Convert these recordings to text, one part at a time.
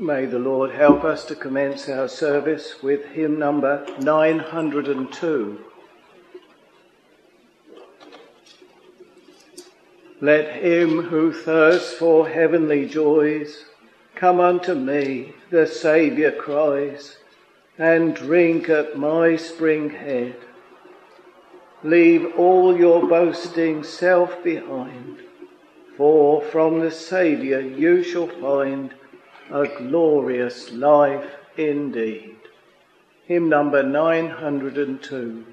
May the Lord help us to commence our service with hymn number 902. Let him who thirsts for heavenly joys come unto me, the Saviour cries, and drink at my spring head. Leave all your boasting self behind, for from the Saviour you shall find a glorious life indeed. Hymn number 902.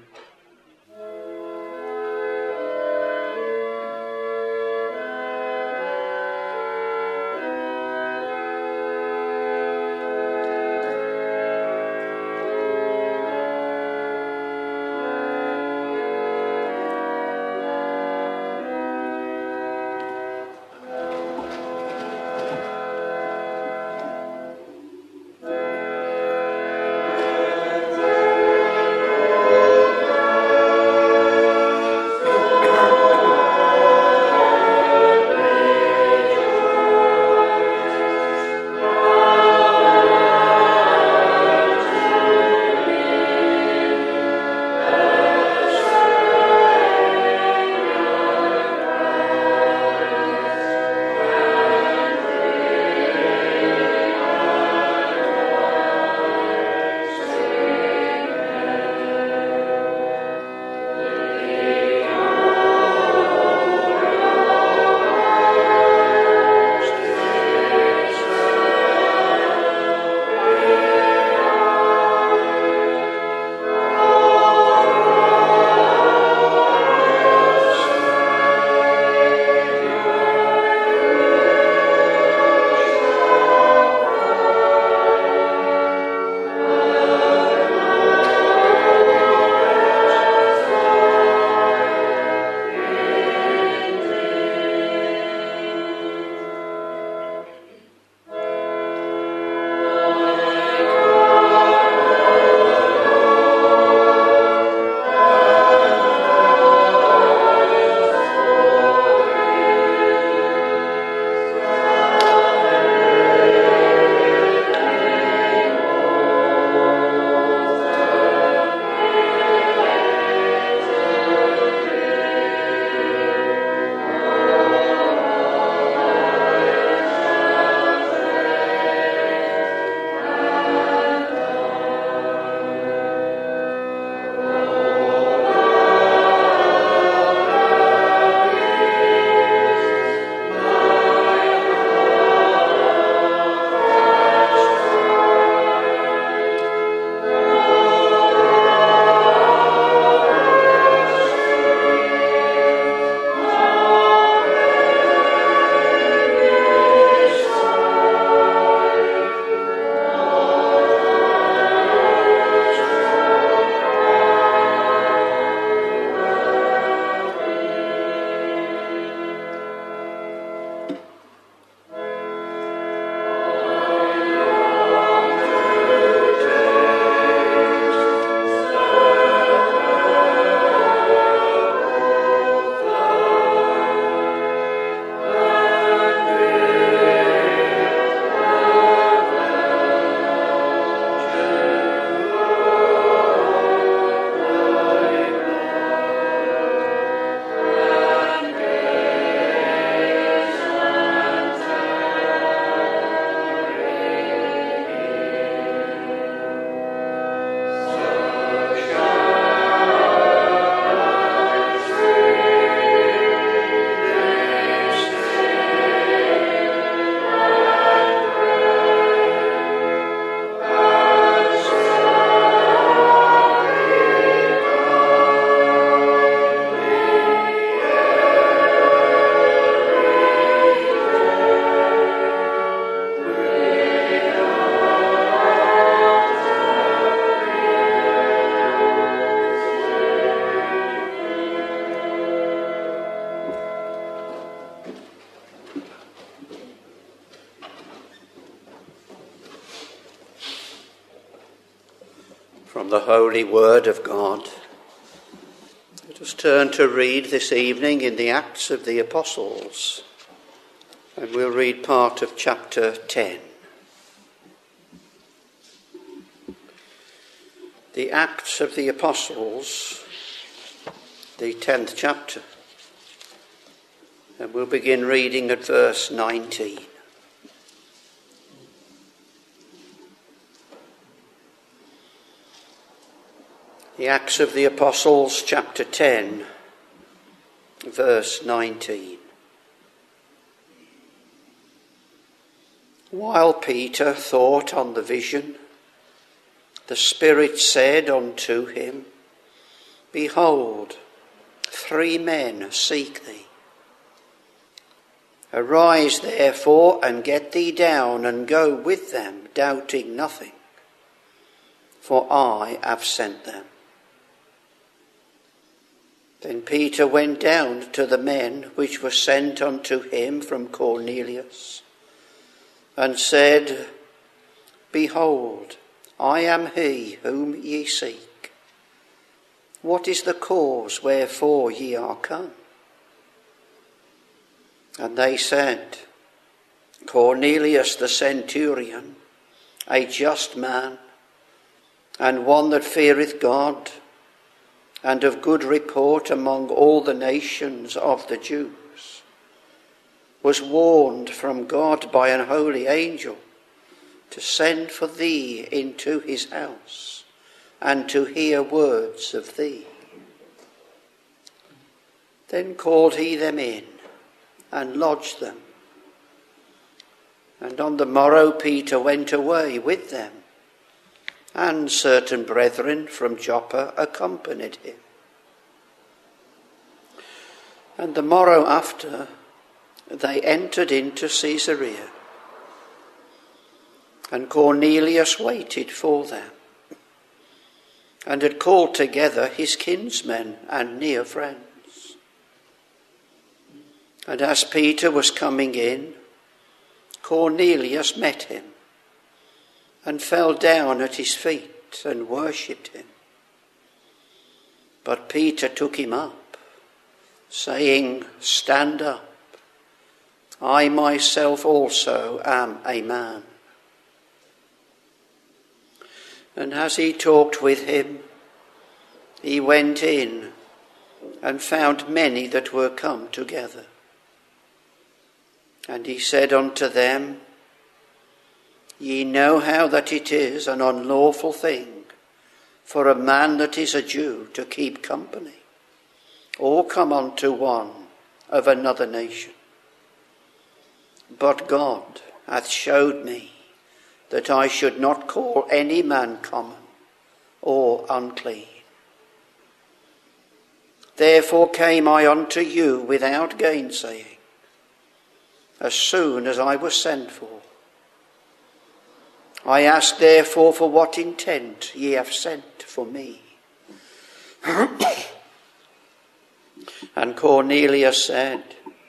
From the Holy Word of God. Let us turn to read this evening in the Acts of the Apostles, and we'll read part of chapter 10. the Acts of the Apostles, the 10th chapter. And we'll begin reading at verse 19. The Acts of the Apostles, chapter 10, verse 19. While Peter thought on the vision, the Spirit said unto him, Behold, 3 men seek thee. Arise therefore and get thee down and go with them, doubting nothing, for I have sent them. Then Peter went down to the men which were sent unto him from Cornelius, and said, Behold, I am he whom ye seek. What is the cause wherefore ye are come? And they said, Cornelius the centurion, a just man, and one that feareth God, and of good report among all the nations of the Jews, was warned from God by an holy angel to send for thee into his house, and to hear words of thee. Then called he them in, and lodged them. And on the morrow Peter went away with them, and certain brethren from Joppa accompanied him. And the morrow after they entered into Caesarea, and Cornelius waited for them, and had called together his kinsmen and near friends. And as Peter was coming in, Cornelius met him, and fell down at his feet and worshipped him. But Peter took him up, saying, Stand up, I myself also am a man. And as he talked with him, he went in and found many that were come together. And he said unto them, Ye know how that it is an unlawful thing for a man that is a Jew to keep company, or come unto one of another nation. But God hath showed me that I should not call any man common or unclean. Therefore came I unto you without gainsaying, as soon as I was sent for. I ask therefore for what intent ye have sent for me. And Cornelius said,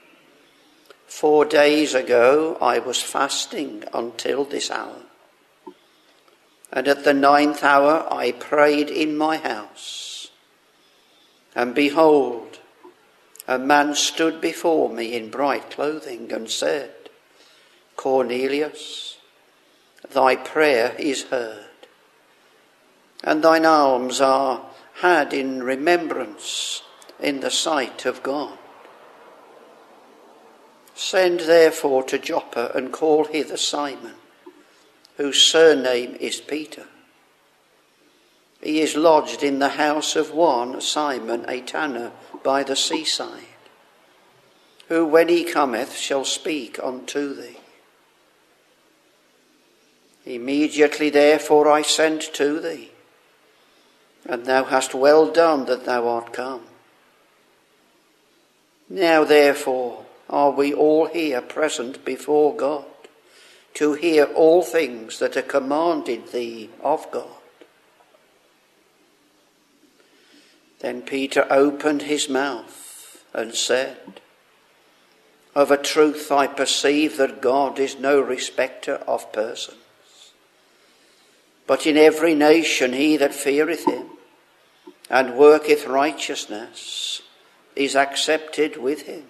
4 days ago I was fasting until this hour. And at the 9th hour I prayed in my house. And behold, a man stood before me in bright clothing and said, Cornelius, thy prayer is heard, and thine alms are had in remembrance in the sight of God. Send therefore to Joppa and call hither Simon, whose surname is Peter. He is lodged in the house of one Simon a tanner by the seaside, who when he cometh shall speak unto thee. Immediately therefore I sent to thee, and thou hast well done that thou art come. Now therefore are we all here present before God, to hear all things that are commanded thee of God. Then Peter opened his mouth and said, Of a truth I perceive that God is no respecter of persons, but in every nation he that feareth him and worketh righteousness is accepted with him.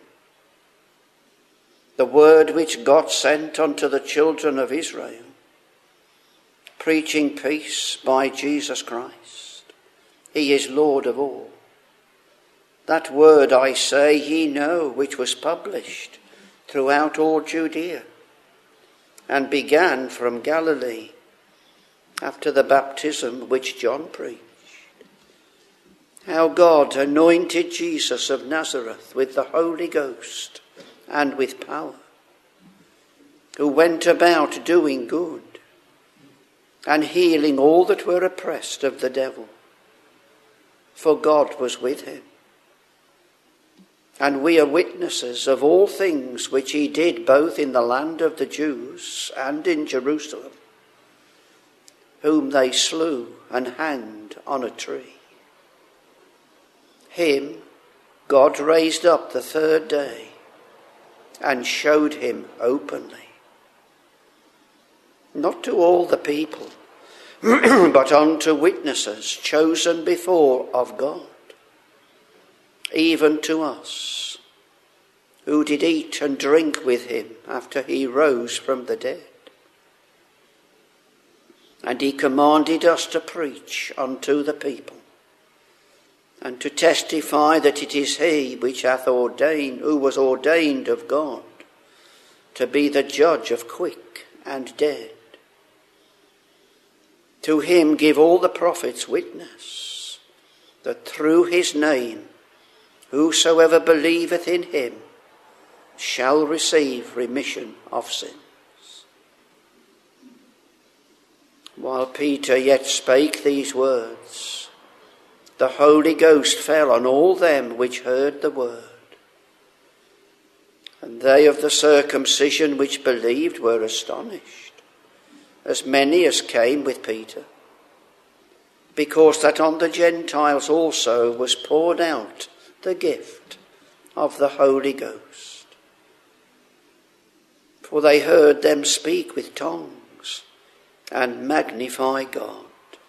The word which God sent unto the children of Israel, preaching peace by Jesus Christ. he is Lord of all. That word I say ye know, which was published throughout all Judea, and began from Galilee, after the baptism which John preached. How God anointed Jesus of Nazareth with the Holy Ghost and with power, who went about doing good and healing all that were oppressed of the devil, for God was with him. And we are witnesses of all things which he did both in the land of the Jews and in Jerusalem, whom they slew and hanged on a tree. Him God raised up the third day and showed him openly, not to all the people, but unto witnesses chosen before of God, even to us, who did eat and drink with him after he rose from the dead. And he commanded us to preach unto the people, and to testify that it is he which who was ordained of God to be the judge of quick and dead. To him give all the prophets witness, that through his name whosoever believeth in him shall receive remission of sins. While Peter yet spake these words, the Holy Ghost fell on all them which heard the word. And they of the circumcision which believed were astonished, as many as came with Peter, because that on the Gentiles also was poured out the gift of the Holy Ghost. For they heard them speak with tongues and magnify God.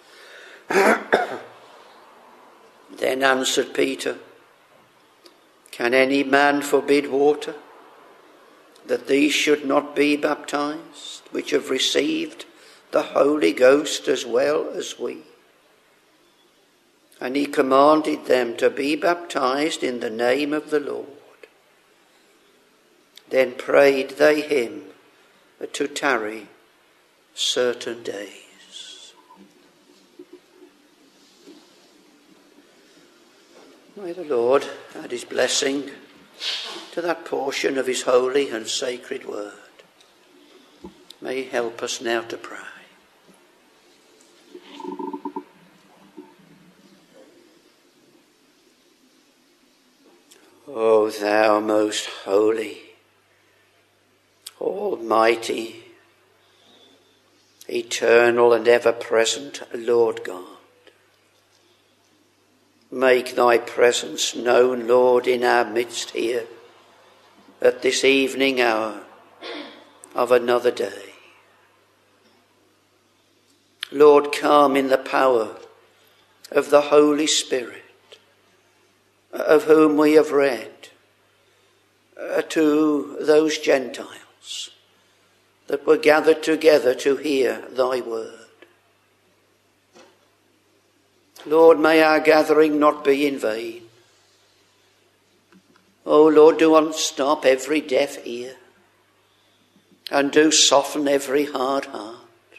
Then answered Peter, Can any man forbid water, that these should not be baptized, which have received the Holy Ghost as well as we? And he commanded them to be baptized in the name of the Lord. Then prayed they him to tarry certain days. May the Lord add his blessing to that portion of his holy and sacred word. May he help us now to pray. O thou most holy, almighty, eternal and ever-present Lord God, make thy presence known, Lord, in our midst here at this evening hour of another day. Lord, come in the power of the Holy Spirit, of whom we have read, to those Gentiles that were gathered together to hear thy word. Lord, may our gathering not be in vain. O Lord, do unstop every deaf ear, and do soften every hard heart.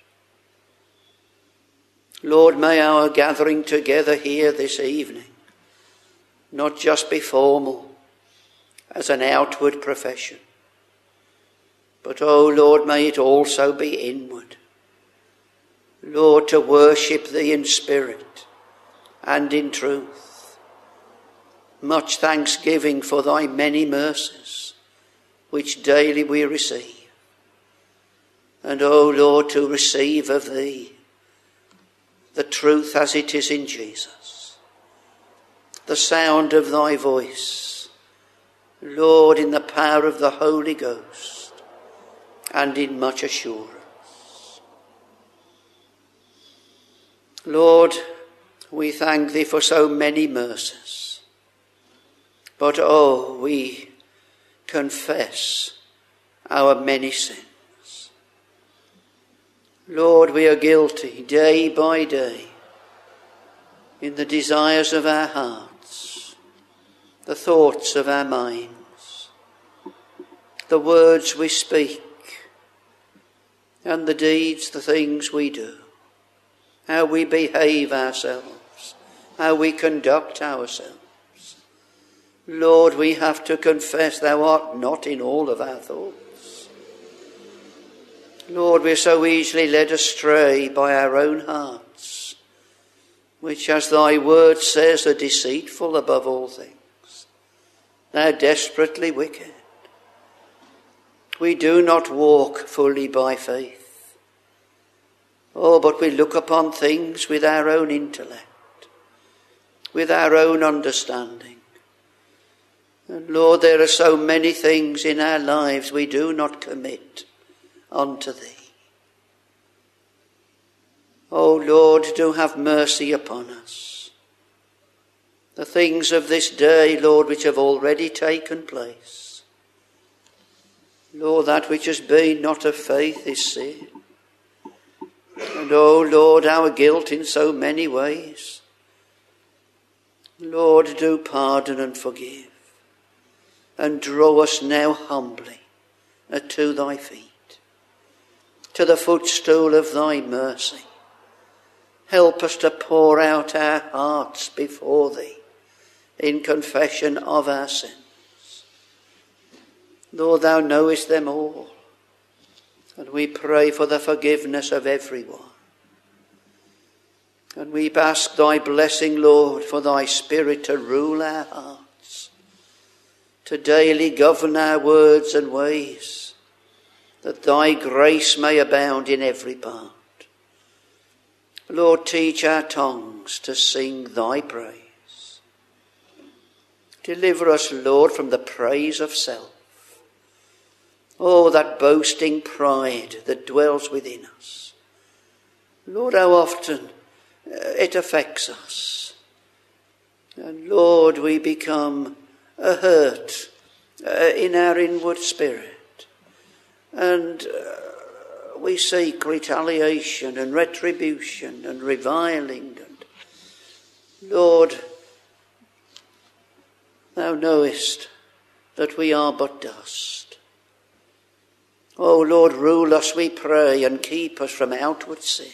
Lord, may our gathering together here this evening not just be formal as an outward profession, but, O Lord, may it also be inward. Lord, to worship thee in spirit and in truth. Much thanksgiving for thy many mercies, which daily we receive. And, O Lord, to receive of thee the truth as it is in Jesus, the sound of thy voice, Lord, in the power of the Holy Ghost, and in much assurance. Lord, we thank thee for so many mercies, but we confess our many sins. Lord, we are guilty day by day in the desires of our hearts, the thoughts of our minds, the words we speak, and the deeds, the things we do, how we behave ourselves, how we conduct ourselves. Lord, we have to confess thou art not in all of our thoughts. Lord, we're so easily led astray by our own hearts, which, as thy word says, are deceitful above all things. They're desperately wicked. We do not walk fully by faith. Oh, but we look upon things with our own intellect, with our own understanding. And Lord, there are so many things in our lives we do not commit unto thee. Oh Lord, do have mercy upon us. The things of this day, Lord, which have already taken place. Lord, that which has been not of faith is sin. And oh Lord, our guilt in so many ways. Lord, do pardon and forgive. And draw us now humbly to thy feet, to the footstool of thy mercy. Help us to pour out our hearts before thee in confession of our sins. Lord, thou knowest them all, and we pray for the forgiveness of everyone. And we ask thy blessing, Lord, for thy Spirit to rule our hearts, to daily govern our words and ways, that thy grace may abound in every part. Lord, teach our tongues to sing thy praise. Deliver us, Lord, from the praise of self. Oh, that boasting pride that dwells within us. Lord, how often it affects us. And Lord, we become hurt in our inward spirit. And we seek retaliation and retribution and reviling. And Lord, thou knowest that we are but dust. Oh Lord, rule us, we pray, and keep us from outward sin.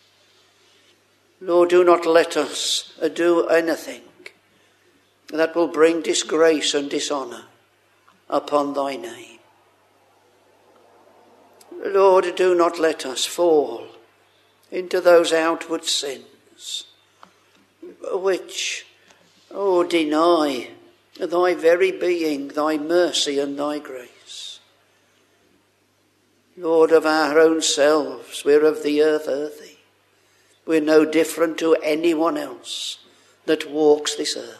Lord, do not let us do anything that will bring disgrace and dishonour upon thy name. Lord, do not let us fall into those outward sins which, deny thy very being, thy mercy and thy grace. Lord, of our own selves, we're of the earth earthy. We're no different to anyone else that walks this earth.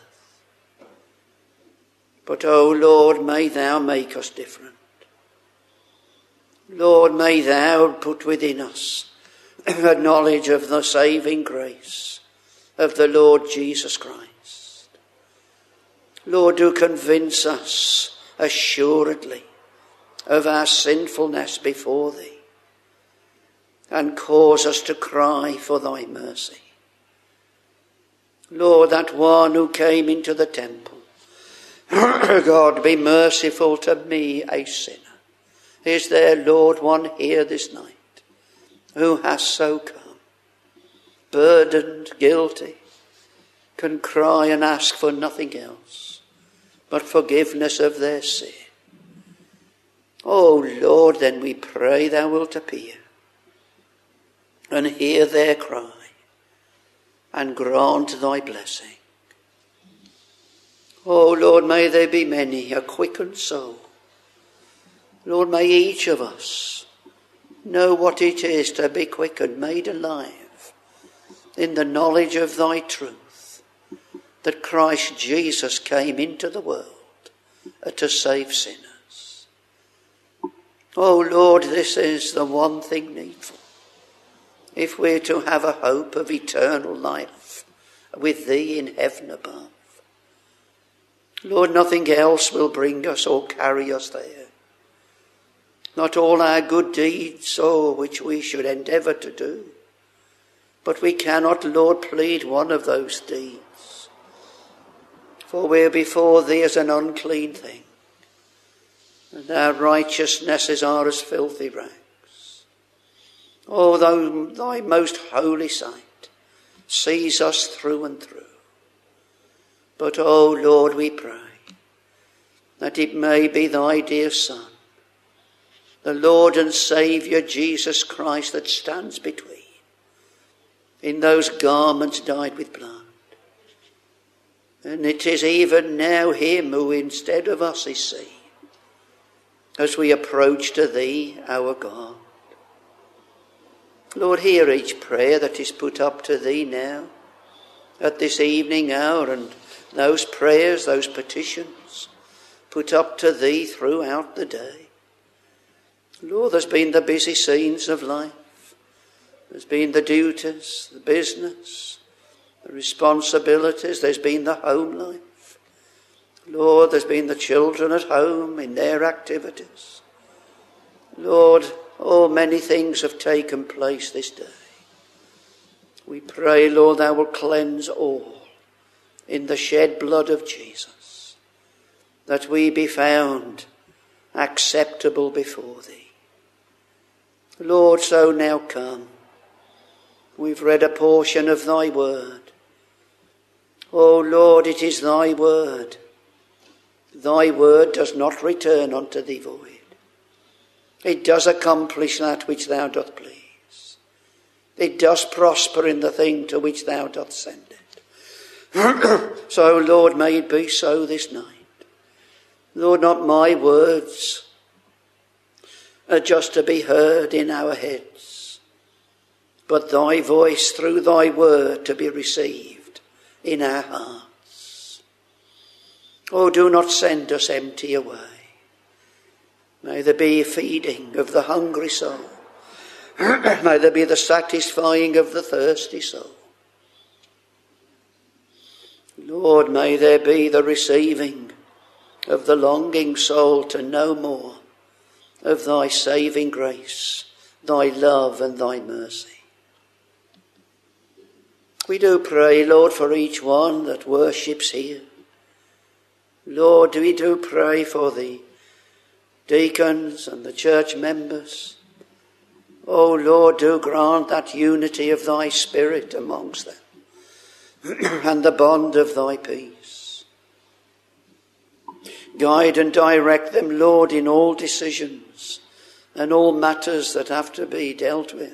But, oh Lord, may thou make us different. Lord, may thou put within us a knowledge of the saving grace of the Lord Jesus Christ. Lord, do convince us assuredly of our sinfulness before thee, and cause us to cry for thy mercy. Lord, that one who came into the temple, God, be merciful to me, a sinner. Is there, Lord, one here this night who has so come, burdened, guilty, can cry and ask for nothing else but forgiveness of their sin? Oh Lord, then we pray thou wilt appear and hear their cry and grant thy blessing. Oh Lord, may there be many a quickened soul. Lord, may each of us know what it is to be quickened, made alive in the knowledge of thy truth, that Christ Jesus came into the world to save sinners. Oh Lord, this is the one thing needful if we're to have a hope of eternal life with thee in heaven above. Lord, nothing else will bring us or carry us there. Not all our good deeds, which we should endeavour to do. But we cannot, Lord, plead one of those deeds. For we're before thee as an unclean thing, and our righteousnesses are as filthy rags. Oh, thy most holy sight sees us through and through. But, oh Lord, we pray that it may be thy dear Son, the Lord and Saviour Jesus Christ, that stands between, in those garments dyed with blood. And it is even now him who instead of us is seen, as we approach to thee, our God. Lord, hear each prayer that is put up to thee now, at this evening hour, and those prayers, those petitions, put up to thee throughout the day. Lord, there's been the busy scenes of life. There's been the duties, the business, the responsibilities. There's been the home life. Lord, there's been the children at home in their activities. Lord, oh, many things have taken place this day. We pray, Lord, thou wilt cleanse all in the shed blood of Jesus, that we be found acceptable before thee. Lord, so now come. We've read a portion of thy word. Oh Lord, it is thy word. Thy word does not return unto thee void. It does accomplish that which thou doth please. It does prosper in the thing to which thou doth send it. So, Lord, may it be so this night. Lord, not my words are just to be heard in our heads, but thy voice through thy word to be received in our hearts. Oh, do not send us empty away. May there be a feeding of the hungry soul. May there be the satisfying of the thirsty soul. Lord, may there be the receiving of the longing soul to know more of thy saving grace, thy love and thy mercy. We do pray, Lord, for each one that worships here. Lord, we do pray for the deacons and the church members. Oh Lord, do grant that unity of thy Spirit amongst them and the bond of thy peace. Guide and direct them, Lord, in all decisions and all matters that have to be dealt with.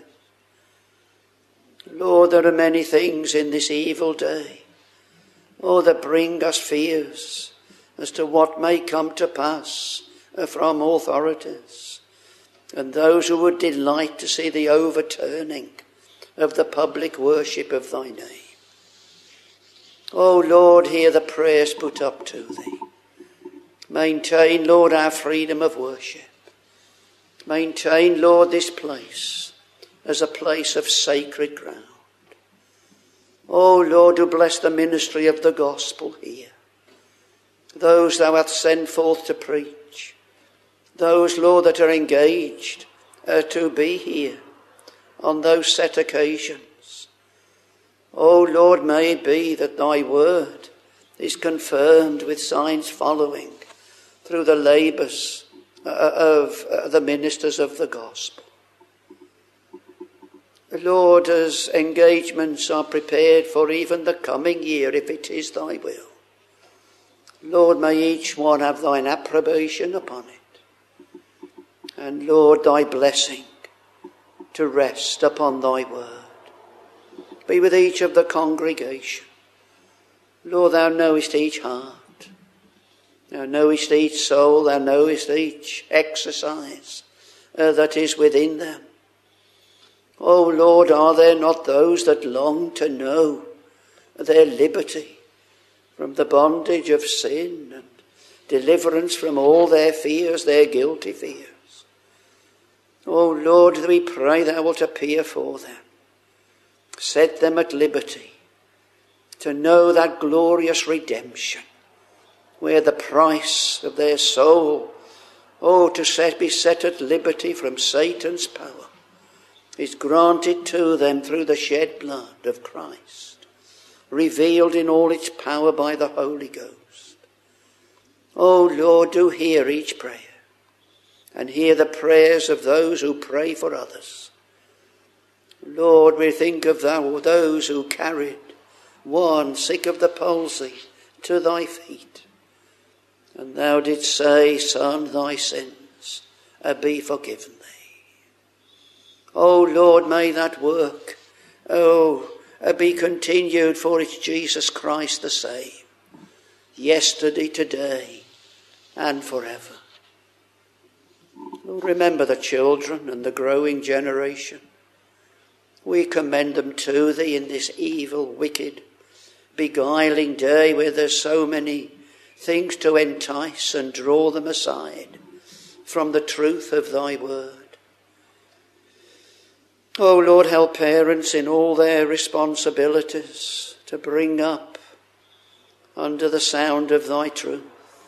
Lord, there are many things in this evil day, oh, that bring us fears as to what may come to pass from authorities and those who would delight to see the overturning of the public worship of thy name. Oh Lord, hear the prayers put up to thee. Maintain, Lord, our freedom of worship. Maintain, Lord, this place as a place of sacred ground. Oh Lord, do bless the ministry of the gospel here. Those thou hast sent forth to preach. Those, Lord, that are engaged to be here on those set occasions. Oh Lord, may it be that thy word is confirmed with signs following through the labours of the ministers of the gospel. Lord, as engagements are prepared for even the coming year, if it is thy will, Lord, may each one have thine approbation upon it. And Lord, thy blessing to rest upon thy word. Be with each of the congregation. Lord, thou knowest each heart. Thou knowest each soul. Thou knowest each exercise that is within them. Oh Lord, are there not those that long to know their liberty from the bondage of sin and deliverance from all their fears, their guilty fears? Oh Lord, we pray thou wilt appear for them. Set them at liberty to know that glorious redemption where the price of their soul, be set at liberty from Satan's power, is granted to them through the shed blood of Christ, revealed in all its power by the Holy Ghost. O Lord, do hear each prayer, and hear the prayers of those who pray for others. Lord, we think of those who carried one sick of the palsy to thy feet, and thou didst say, Son, thy sins be forgiven thee. O Lord, may that work, be continued, for it's Jesus Christ the same, yesterday, today, and forever. Lord, remember the children and the growing generation. We commend them to thee in this evil, wicked, beguiling day where there's so many things to entice and draw them aside from the truth of thy word. Oh Lord, help parents in all their responsibilities to bring up under the sound of thy truth.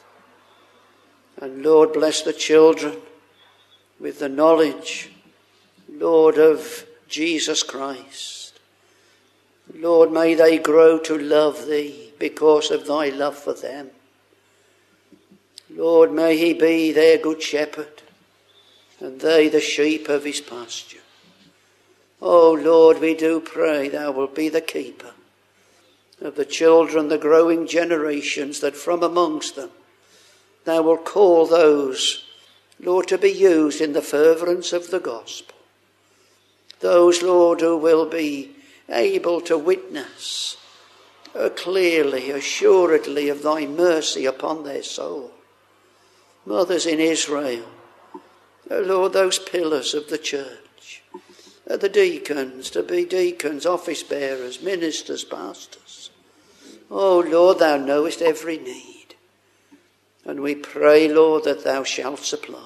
And Lord, bless the children with the knowledge, Lord, of Jesus Christ. Lord, may they grow to love thee because of thy love for them. Lord, may he be their good shepherd, and they the sheep of his pasture. Oh Lord, we do pray thou wilt be the keeper of the children, the growing generations, that from amongst them thou wilt call those, Lord, to be used in the furtherance of the gospel. Those, Lord, who will be able to witness clearly, assuredly of thy mercy upon their soul. Mothers in Israel, Lord, those pillars of the church, the deacons, to be deacons, office bearers, ministers, pastors. Oh Lord, thou knowest every need, and we pray, Lord, that thou shalt supply.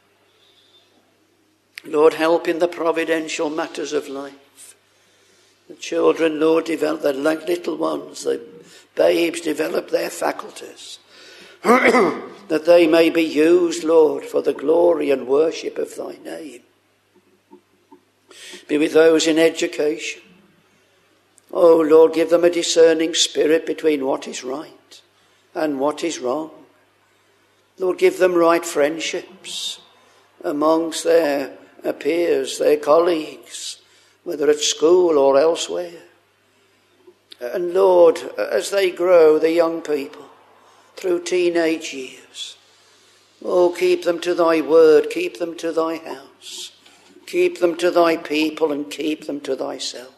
Lord, help in the providential matters of life. The children, Lord, develop, the little ones, the babes develop their faculties, that they may be used, Lord, for the glory and worship of thy name. Be with those in education. Oh Lord, give them a discerning spirit between what is right and what is wrong. Lord, give them right friendships amongst their peers, their colleagues, whether at school or elsewhere. And Lord, as they grow, the young people, through teenage years, oh, keep them to thy word, keep them to thy house, keep them to thy people, and keep them to thyself.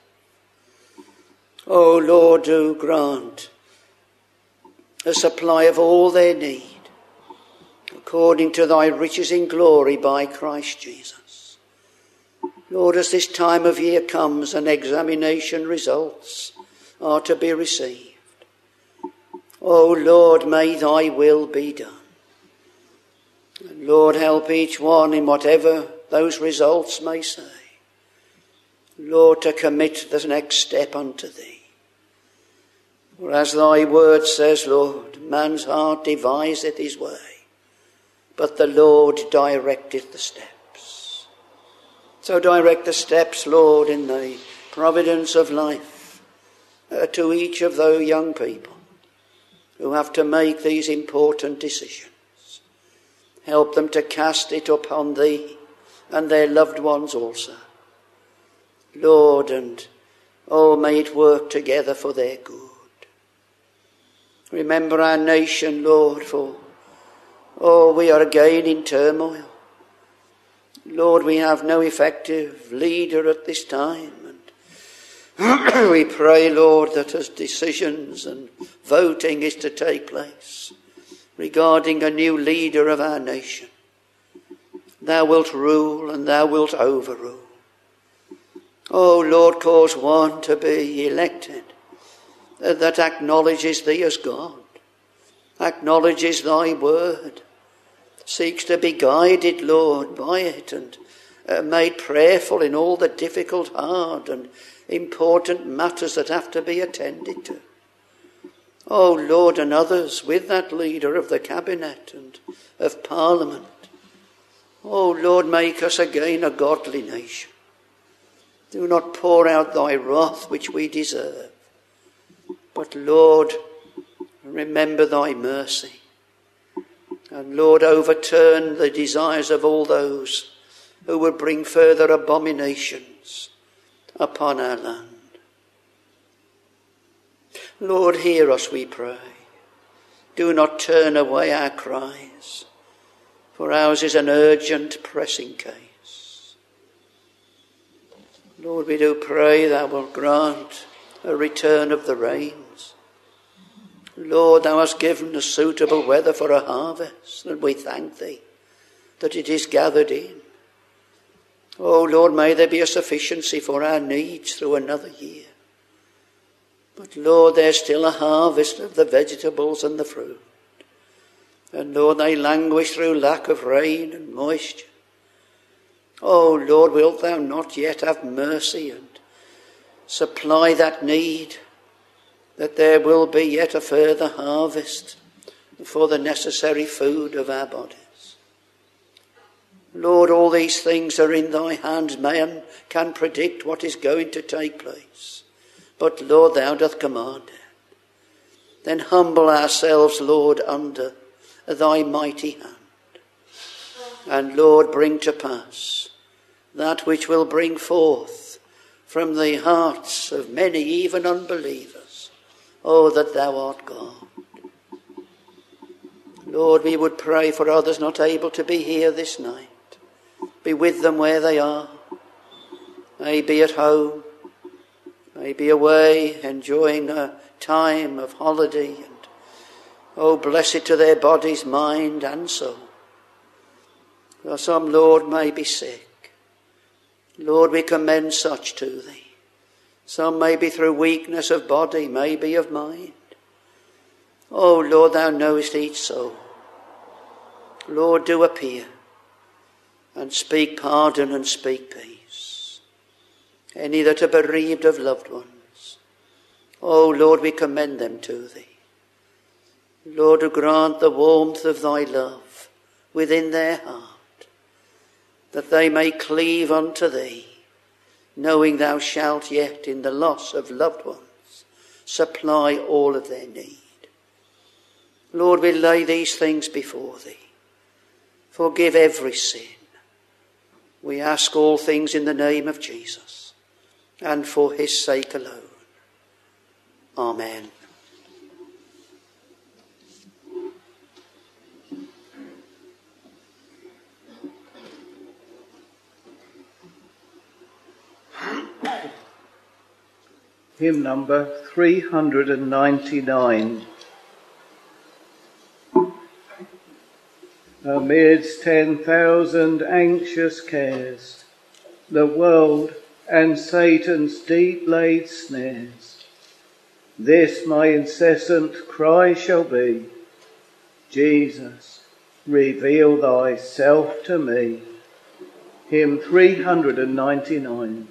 Oh Lord, do grant a supply of all their need, according to thy riches in glory by Christ Jesus. Lord, as this time of year comes and examination results are to be received, oh Lord, may thy will be done. And Lord, help each one in whatever those results may say, Lord, to commit the next step unto thee. For as thy word says, Lord, man's heart deviseth his way, but the Lord directeth the steps. So direct the steps, Lord, in the providence of life to each of those young people who have to make these important decisions. Help them to cast it upon thee and their loved ones also. Lord, and oh, may it work together for their good. Remember our nation, Lord, for oh, we are again in turmoil. Lord, we have no effective leader at this time. And we pray, Lord, that as decisions and voting is to take place regarding a new leader of our nation, thou wilt rule and thou wilt overrule. Oh, Lord, cause one to be elected that acknowledges thee as God, acknowledges thy word, seeks to be guided, Lord, by it, and made prayerful in all the difficult, hard and important matters that have to be attended to. Oh Lord, and others with that leader of the cabinet and of parliament. Oh Lord, make us again a godly nation. Do not pour out thy wrath which we deserve. But Lord, remember thy mercy. And Lord, overturn the desires of all those who would bring further abominations upon our land. Lord, hear us, we pray. Do not turn away our cries, for ours is an urgent, pressing case. Lord, we do pray thou wilt grant a return of the rains. Lord, thou hast given us suitable weather for a harvest, and we thank thee that it is gathered in. Oh Lord, may there be a sufficiency for our needs through another year. But Lord, there's still a harvest of the vegetables and the fruit. And Lord, they languish through lack of rain and moisture. Oh Lord, wilt thou not yet have mercy and supply that need, that there will be yet a further harvest for the necessary food of our bodies. Lord, all these things are in thy hands. Man can predict what is going to take place, but Lord, thou doth command it. Then humble ourselves, Lord, under thy mighty hand. And Lord, bring to pass that which will bring forth from the hearts of many, even unbelievers, oh, that thou art God. Lord, we would pray for others not able to be here this night. Be with them where they are. May be at home, may be away, enjoying a time of holiday, and oh, bless it to their bodies, mind and soul. For some, Lord, may be sick. Lord, we commend such to thee. Some may be through weakness of body, may be of mind. Oh, Lord, thou knowest each soul. Lord, do appear and speak pardon and speak peace. Any that are bereaved of loved ones, oh, Lord, we commend them to thee. Lord, to grant the warmth of thy love within their heart, that they may cleave unto thee, knowing thou shalt yet in the loss of loved ones supply all of their need. Lord, we lay these things before thee. Forgive every sin. We ask all things in the name of Jesus and for his sake alone. Amen. Hymn number 399. Amidst 10,000 anxious cares, the world and Satan's deep-laid snares, this my incessant cry shall be, Jesus, reveal thyself to me. Hymn 399.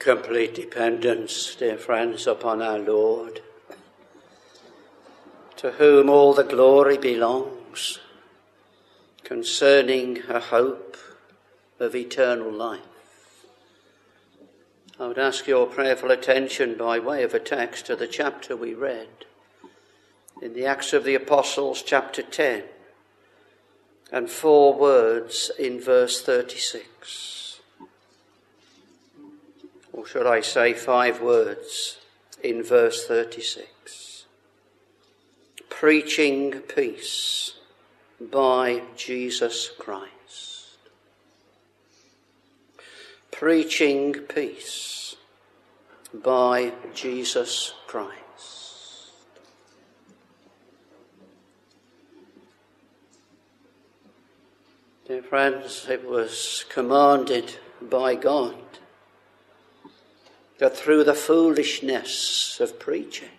complete dependence, dear friends, upon our Lord, to whom all the glory belongs, concerning a hope of eternal life. I would ask your prayerful attention by way of a text to the chapter we read in the Acts of the Apostles, chapter 10, and 4 words in verse 36. Or should I say 5 words in verse 36. Preaching peace by Jesus Christ. Preaching peace by Jesus Christ. Dear friends, it was commanded by God that through the foolishness of preaching,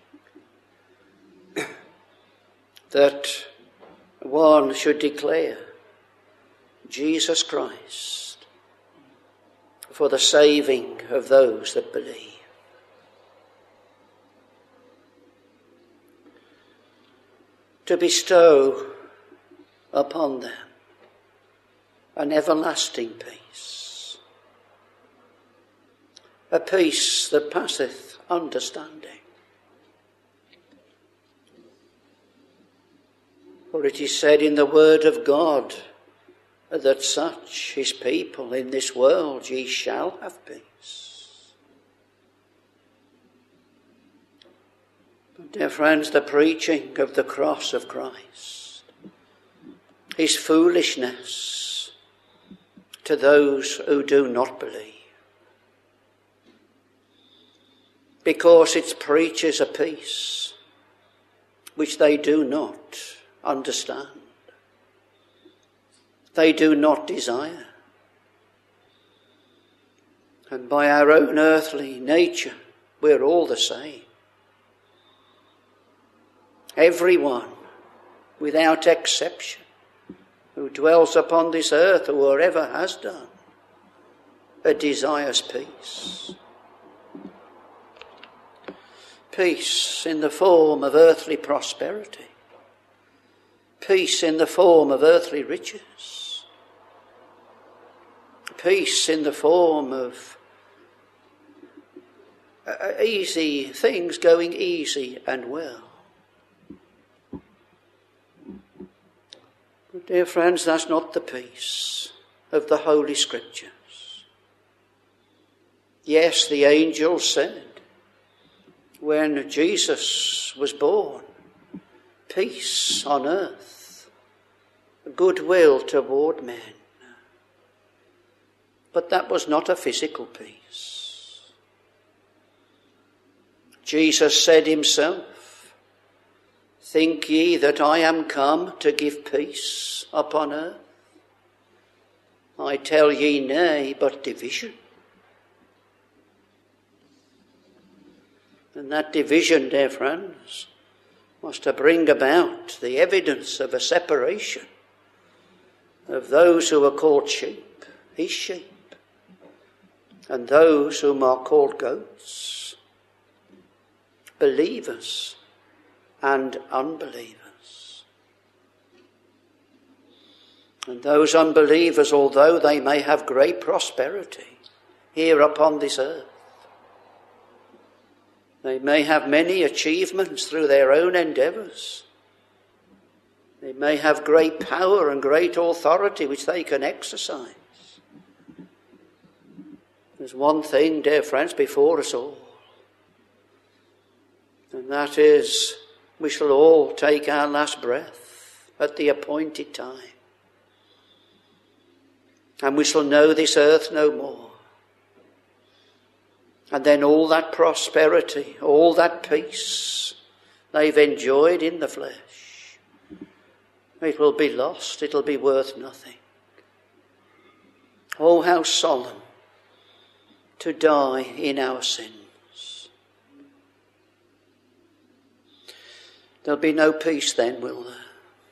that one should declare Jesus Christ for the saving of those that believe. To bestow upon them an everlasting peace, a peace that passeth understanding. For it is said in the word of God that such his people in this world ye shall have peace. But dear friends, the preaching of the cross of Christ is foolishness to those who do not believe, because it preaches a peace which they do not understand. They do not desire. And by our own earthly nature, we're all the same. Everyone, without exception, who dwells upon this earth or ever has done, desires peace. Peace in the form of earthly prosperity. Peace in the form of earthly riches. Peace in the form of easy things going easy and well. But dear friends, that's not the peace of the Holy Scriptures. Yes, the angel said when Jesus was born, peace on earth, goodwill toward men. But that was not a physical peace. Jesus said himself, think ye that I am come to give peace upon earth? I tell ye nay, but division. And that division, dear friends, was to bring about the evidence of a separation of those who are called sheep, his sheep, and those whom are called goats, believers and unbelievers. And those unbelievers, although they may have great prosperity here upon this earth, they may have many achievements through their own endeavours. They may have great power and great authority which they can exercise. There's one thing, dear friends, before us all. And that is, we shall all take our last breath at the appointed time. And we shall know this earth no more. And then all that prosperity, all that peace they've enjoyed in the flesh, it will be lost, it'll be worth nothing. Oh, how solemn to die in our sins. There'll be no peace then, will there?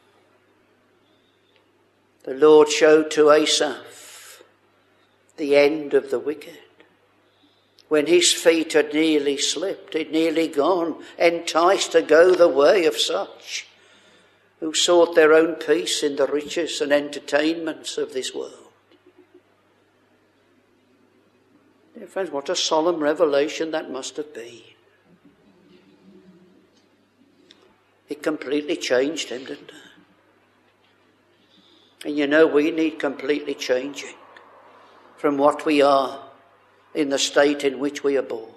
The Lord showed to Asaph the end of the wicked. when his feet had nearly slipped, he'd nearly gone, enticed to go the way of such who sought their own peace in the riches and entertainments of this world. Dear friends, what a solemn revelation that must have been. It completely changed him, didn't it? And you know, we need completely changing from what we are in the state in which we are born.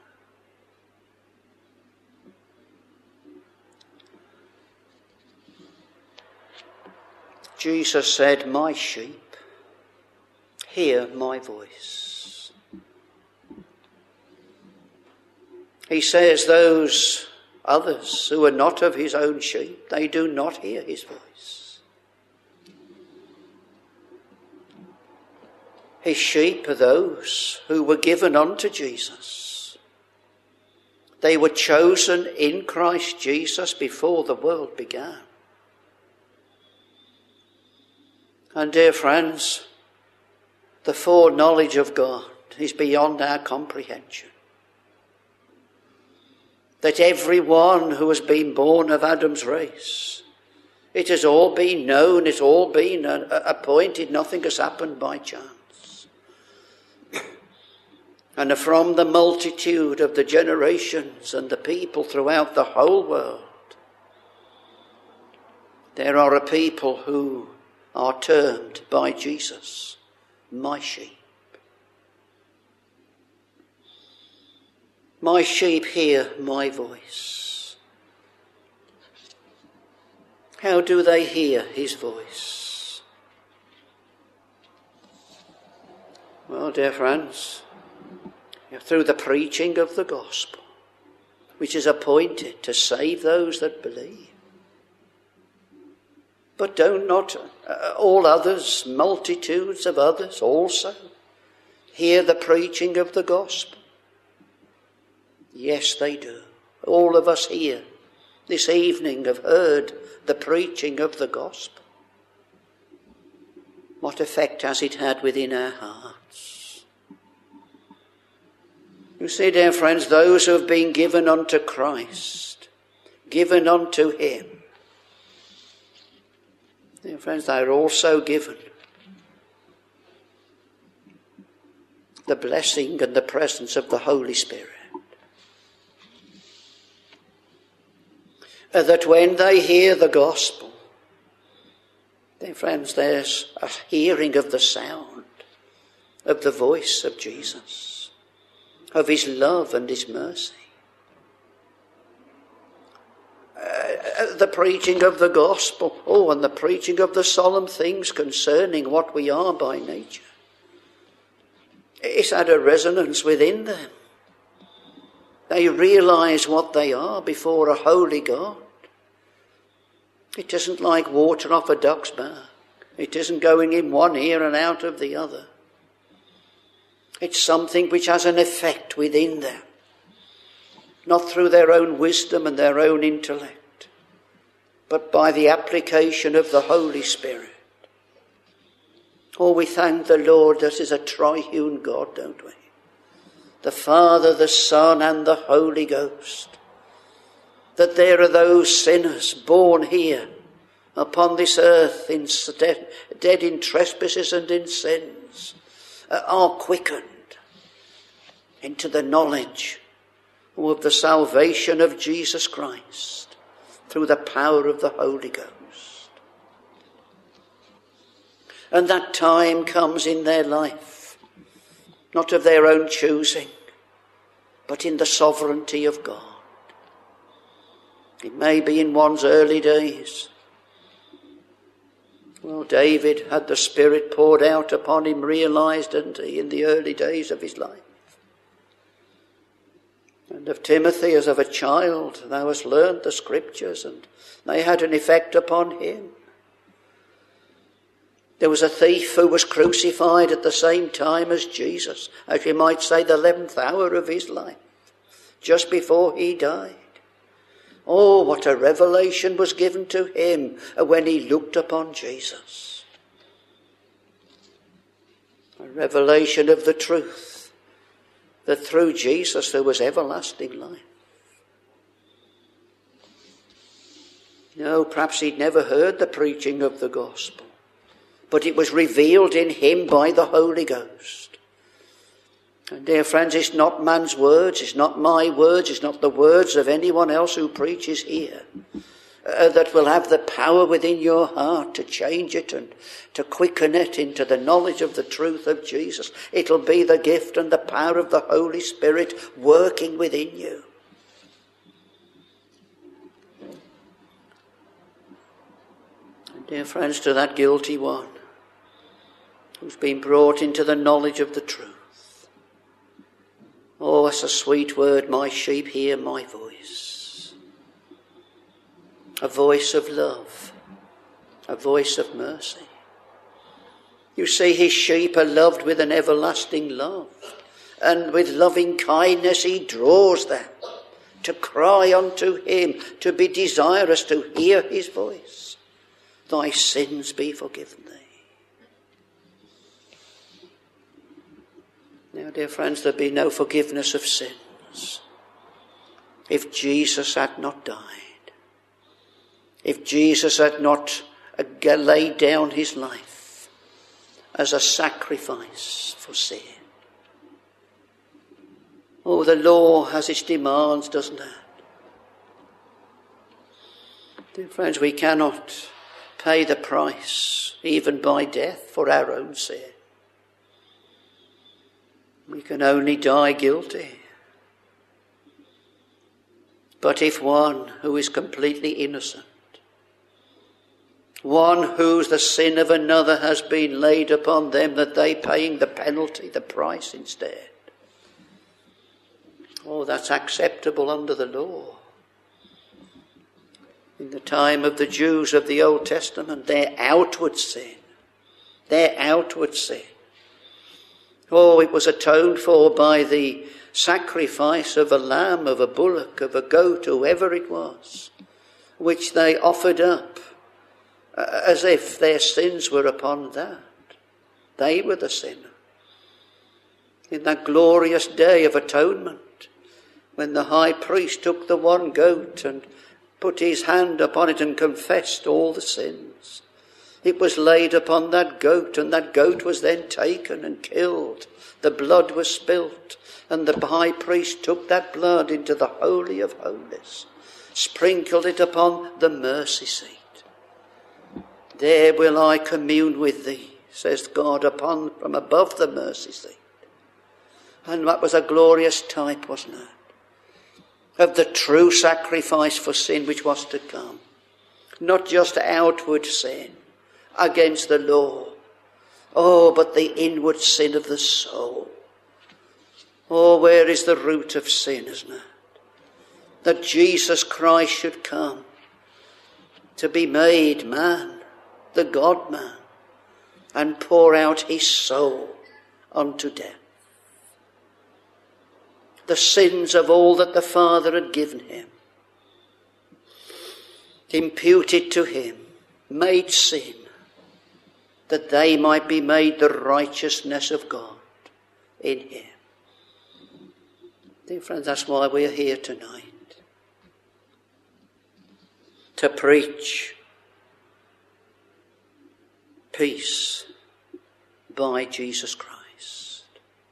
Jesus said, "My sheep hear my voice." He says those others who are not of his own sheep, they do not hear his voice. His sheep are those who were given unto Jesus. They were chosen in Christ Jesus before the world began. And dear friends, the foreknowledge of God is beyond our comprehension. That everyone who has been born of Adam's race, it has all been known, it's all been appointed, nothing has happened by chance. And from the multitude of the generations and the people throughout the whole world, there are a people who are termed by Jesus, my sheep. My sheep hear my voice. How do they hear his voice? Well, dear friends, through the preaching of the gospel, which is appointed to save those that believe. But do not all others, multitudes of others also, hear the preaching of the gospel? Yes, they do. All of us here this evening have heard the preaching of the gospel. What effect has it had within our hearts? You see, dear friends, those who have been given unto Christ, given unto him, dear friends, they are also given the blessing and the presence of the Holy Spirit. That when they hear the gospel, dear friends, there's a hearing of the sound of the voice of Jesus, of his love and his mercy. The preaching of the gospel, and the preaching of the solemn things concerning what we are by nature. It's had a resonance within them. They realise what they are before a holy God. It isn't like water off a duck's back. It isn't going in one ear and out of the other. It's something which has an effect within them, not through their own wisdom and their own intellect, but by the application of the Holy Spirit. Oh, we thank the Lord that is a triune God, don't we? The Father, the Son, and the Holy Ghost. That there are those sinners born here upon this earth, dead in trespasses and in sins, are quickened into the knowledge of the salvation of Jesus Christ through the power of the Holy Ghost. And that time comes in their life, not of their own choosing, but in the sovereignty of God. It may be in one's early days. Well, David had the Spirit poured out upon him, realised, didn't he, in the early days of his life. And of Timothy, as of a child, thou hast learned the Scriptures, and they had an effect upon him. There was a thief who was crucified at the same time as Jesus, as you might say, the 11th hour of his life, just before he died. Oh, what a revelation was given to him when he looked upon Jesus. A revelation of the truth that through Jesus there was everlasting life. No, perhaps he'd never heard the preaching of the gospel, but it was revealed in him by the Holy Ghost. And dear friends, it's not man's words, it's not my words, it's not the words of anyone else who preaches here that will have the power within your heart to change it and to quicken it into the knowledge of the truth of Jesus. It'll be the gift and the power of the Holy Spirit working within you. And dear friends, to that guilty one who's been brought into the knowledge of the truth, oh, it's a sweet word, my sheep hear my voice. A voice of love, a voice of mercy. You see, his sheep are loved with an everlasting love, and with loving kindness he draws them to cry unto him, to be desirous to hear his voice. Thy sins be forgiven thee. Now, dear friends, there'd be no forgiveness of sins if Jesus had not died. If Jesus had not laid down his life as a sacrifice for sin. Oh, the law has its demands, doesn't it? Dear friends, we cannot pay the price, even by death, for our own sin. We can only die guilty. But if one who is completely innocent, one whose the sin of another has been laid upon them, that they paying the penalty, the price instead. Oh, that's acceptable under the law. In the time of the Jews of the Old Testament, their outward sin. Oh, it was atoned for by the sacrifice of a lamb, of a bullock, of a goat, whoever it was, which they offered up as if their sins were upon that. They were the sinner. In that glorious day of atonement, when the high priest took the one goat and put his hand upon it and confessed all the sins, it was laid upon that goat, and that goat was then taken and killed. The blood was spilt, and the high priest took that blood into the Holy of Holies, sprinkled it upon the mercy seat. There will I commune with thee, says God, from above the mercy seat. And that was a glorious type, wasn't it, of the true sacrifice for sin which was to come. Not just outward sin against the law. Oh, but the inward sin of the soul. Oh, where is the root of sin, isn't it? That Jesus Christ should come to be made man, the God-man, and pour out his soul unto death. The sins of all that the Father had given him, imputed to him, made sin, that they might be made the righteousness of God in him. Dear friends, that's why we are here tonight. To preach peace by Jesus Christ.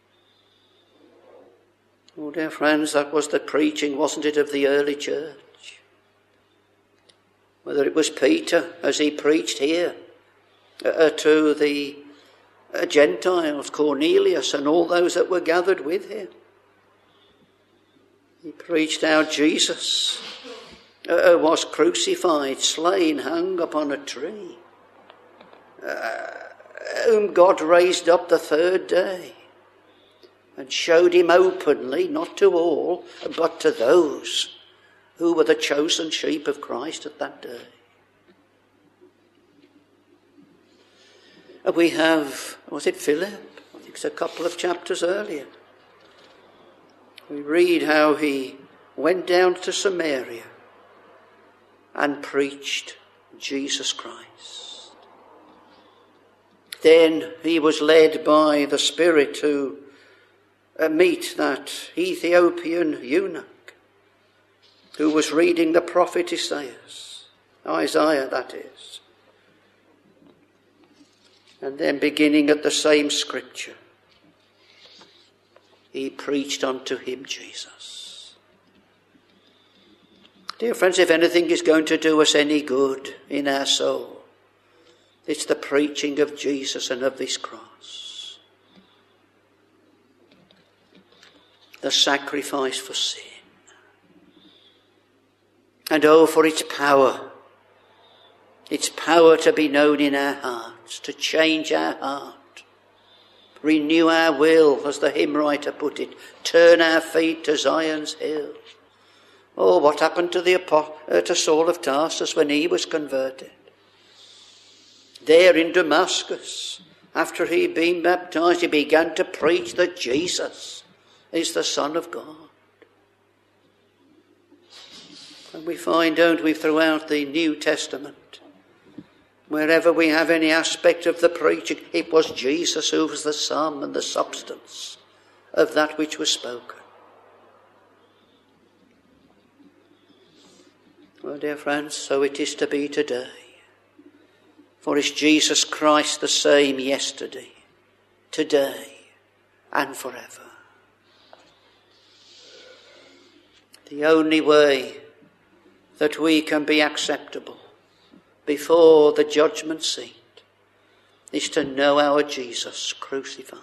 Oh, dear friends, that was the preaching, wasn't it, of the early church? Whether it was Peter, as he preached here, to the Gentiles, Cornelius, and all those that were gathered with him. He preached how Jesus was crucified, slain, hung upon a tree, whom God raised up the third day and showed him openly, not to all, but to those who were the chosen sheep of Christ at that day. We have, was it Philip? I think it's a couple of chapters earlier. We read how he went down to Samaria and preached Jesus Christ. Then he was led by the Spirit to meet that Ethiopian eunuch who was reading the prophet Isaiah, that is. And then beginning at the same scripture, he preached unto him Jesus. Dear friends, if anything is going to do us any good in our soul, it's the preaching of Jesus and of this cross. The sacrifice for sin. And oh, for its power to be known in our hearts, to change our heart, renew our will, as the hymn writer put it, turn our feet to Zion's hill. Oh, what happened to Saul of Tarsus when he was converted? There in Damascus, after he'd been baptized, he began to preach that Jesus is the Son of God. And we find, don't we, throughout the New Testament, wherever we have any aspect of the preaching, it was Jesus who was the sum and the substance of that which was spoken. Well, dear friends, so it is to be today. For is Jesus Christ the same yesterday, today, and forever. The only way that we can be acceptable before the judgment seat is to know our Jesus crucified.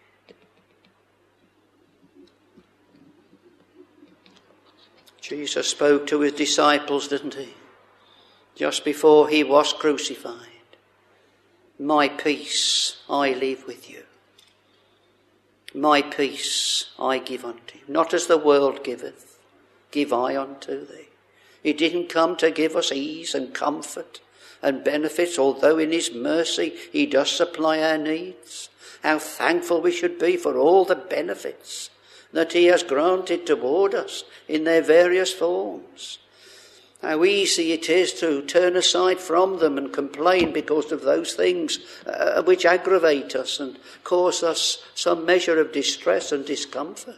Jesus spoke to his disciples, didn't he? Just before he was crucified. My peace I leave with you. My peace I give unto you. Not as the world giveth, give I unto thee. He didn't come to give us ease and comfort and benefits, although in his mercy he does supply our needs. How thankful we should be for all the benefits that he has granted toward us in their various forms. How easy it is to turn aside from them and complain because of those things which aggravate us and cause us some measure of distress and discomfort.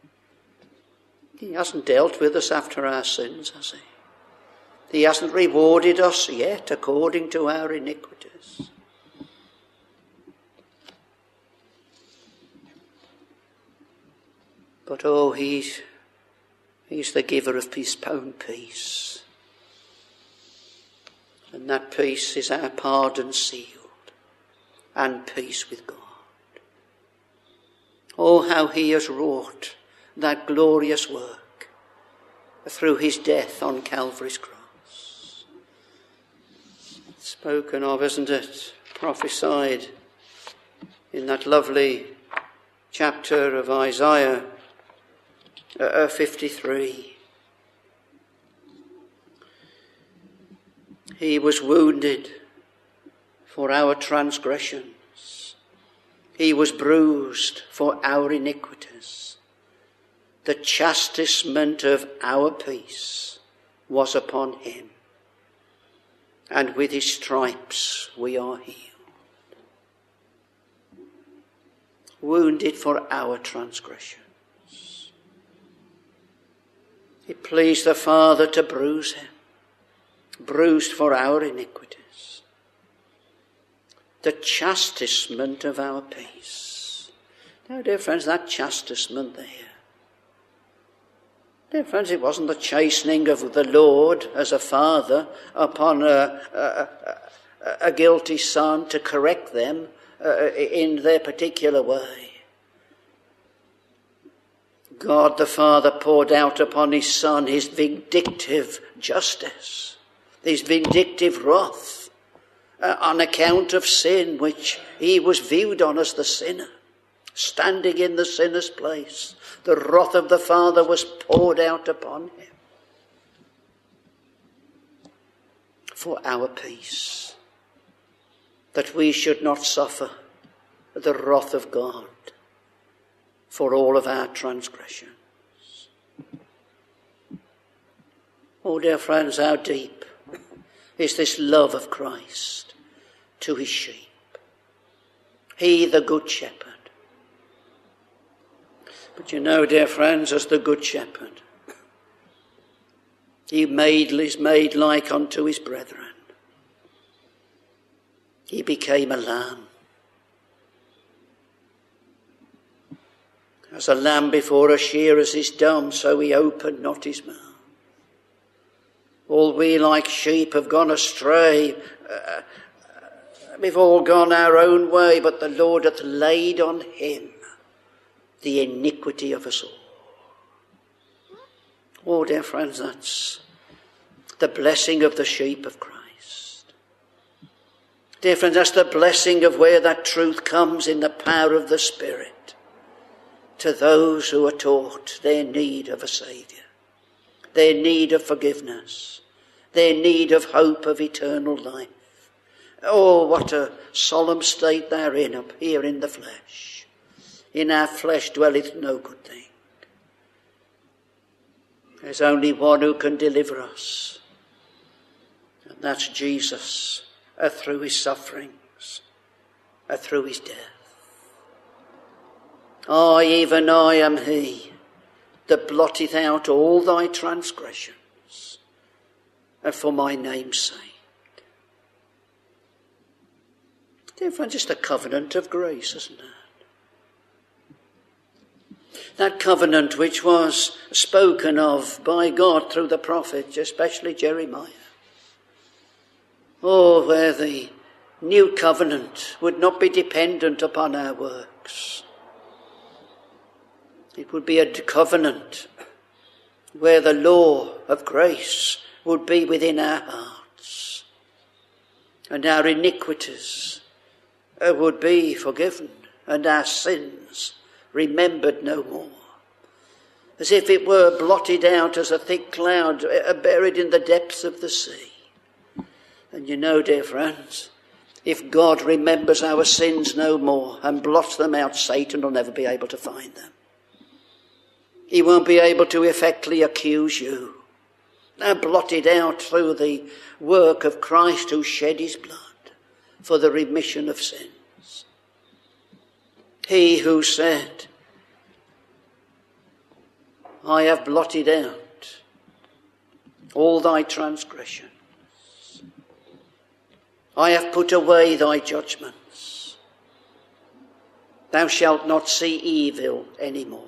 He hasn't dealt with us after our sins, has he? He hasn't rewarded us yet according to our iniquities. But oh, he's the giver of his own peace. And that peace is our pardon sealed and peace with God. Oh, how he has wrought that glorious work through his death on Calvary's cross. Spoken of, isn't it? Prophesied in that lovely chapter of Isaiah 53. He was wounded for our transgressions. He was bruised for our iniquities. The chastisement of our peace was upon him, and with his stripes we are healed. Wounded for our transgressions. It pleased the Father to bruise him, bruised for our iniquities. The chastisement of our peace. Now, dear friends, that chastisement there, dear friends, it wasn't the chastening of the Lord as a father upon a guilty son to correct them in their particular way. God the Father poured out upon his Son his vindictive justice, his vindictive wrath on account of sin, which he was viewed on as the sinner, standing in the sinner's place. The wrath of the Father was poured out upon him for our peace, that we should not suffer the wrath of God for all of our transgressions. Oh, dear friends, how deep is this love of Christ to his sheep. He, the good shepherd, But you know, dear friends, as the Good Shepherd, he is made like unto his brethren. He became a lamb. As a lamb before a shearers is dumb, so he opened not his mouth. All we like sheep have gone astray. We've all gone our own way, but the Lord hath laid on him the iniquity of us all. Oh, dear friends, that's the blessing of the sheep of Christ. Dear friends, that's the blessing of where that truth comes in the power of the Spirit to those who are taught their need of a Saviour, their need of forgiveness, their need of hope of eternal life. Oh, what a solemn state they're in up here in the flesh. In our flesh dwelleth no good thing. There's only one who can deliver us, and that's Jesus, through his sufferings, through his death. I, even I, am he that blotteth out all thy transgressions, for my name's sake. Dear friends, it's the covenant of grace, isn't it? That covenant which was spoken of by God through the prophets, especially Jeremiah. Oh, where the new covenant would not be dependent upon our works. It would be a covenant where the law of grace would be within our hearts, and our iniquities would be forgiven, and our sins remembered no more. As if it were blotted out as a thick cloud buried in the depths of the sea. And you know, dear friends, if God remembers our sins no more and blots them out, Satan will never be able to find them. He won't be able to effectively accuse you. They're blotted out through the work of Christ who shed his blood for the remission of sins. He who said, I have blotted out all thy transgressions. I have put away thy judgments. Thou shalt not see evil any more.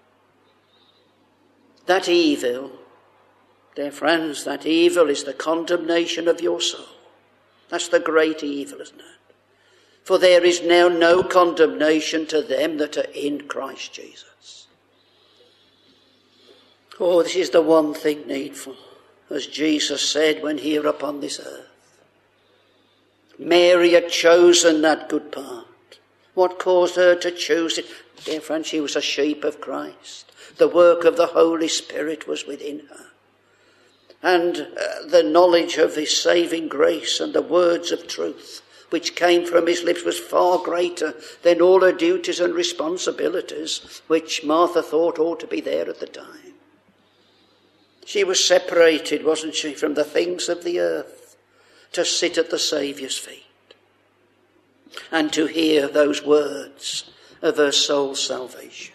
That evil, dear friends, that evil is the condemnation of your soul. That's the great evil, isn't it? For there is now no condemnation to them that are in Christ Jesus. Oh, this is the one thing needful, as Jesus said when here upon this earth. Mary had chosen that good part. What caused her to choose it? Dear friends, she was a sheep of Christ. The work of the Holy Spirit was within her. And the knowledge of his saving grace and the words of truth which came from his lips was far greater than all her duties and responsibilities, which Martha thought ought to be there at the time. She was separated, wasn't she, from the things of the earth to sit at the Saviour's feet and to hear those words of her soul's salvation.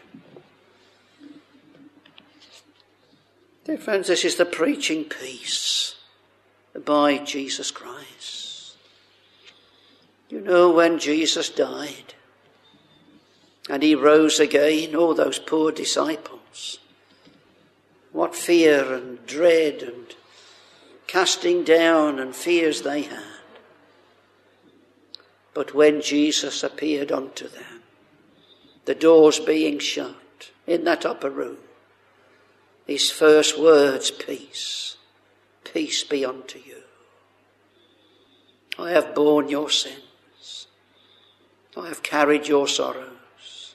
Dear friends, this is the preaching peace by Jesus Christ. You know, when Jesus died and he rose again, all those poor disciples, what fear and dread and casting down and fears they had. But when Jesus appeared unto them, the doors being shut in that upper room, his first words, peace, peace be unto you. I have borne your sins. I have carried your sorrows.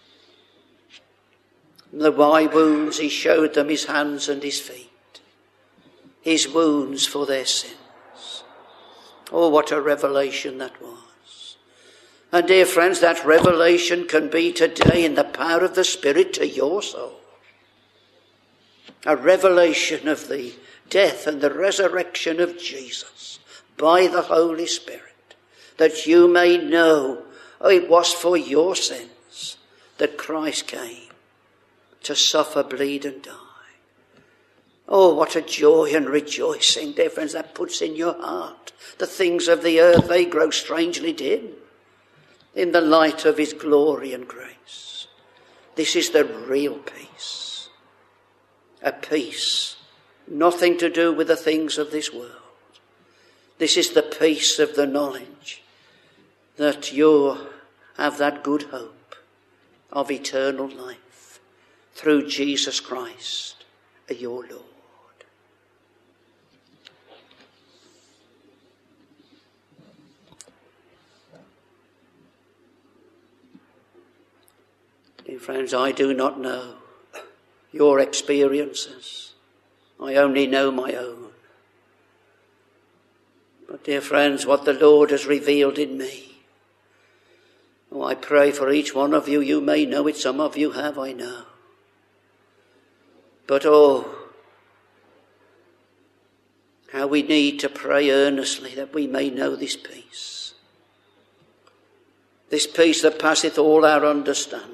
The why wounds, he showed them his hands and his feet, his wounds for their sins. Oh, what a revelation that was. And dear friends, that revelation can be today in the power of the Spirit to your soul. A revelation of the death and the resurrection of Jesus by the Holy Spirit, that you may know it was for your sins that Christ came to suffer, bleed and die. Oh, what a joy and rejoicing, dear friends, that puts in your heart. The things of the earth, they grow strangely dim in the light of his glory and grace. This is the real peace. A peace, nothing to do with the things of this world. This is the peace of the knowledge that you have that good hope of eternal life through Jesus Christ, your Lord. Dear friends, I do not know your experiences. I only know my own. But dear friends, what the Lord has revealed in me, oh, I pray for each one of you. You may know it, some of you have, I know. But oh, how we need to pray earnestly that we may know this peace. This peace that passeth all our understanding.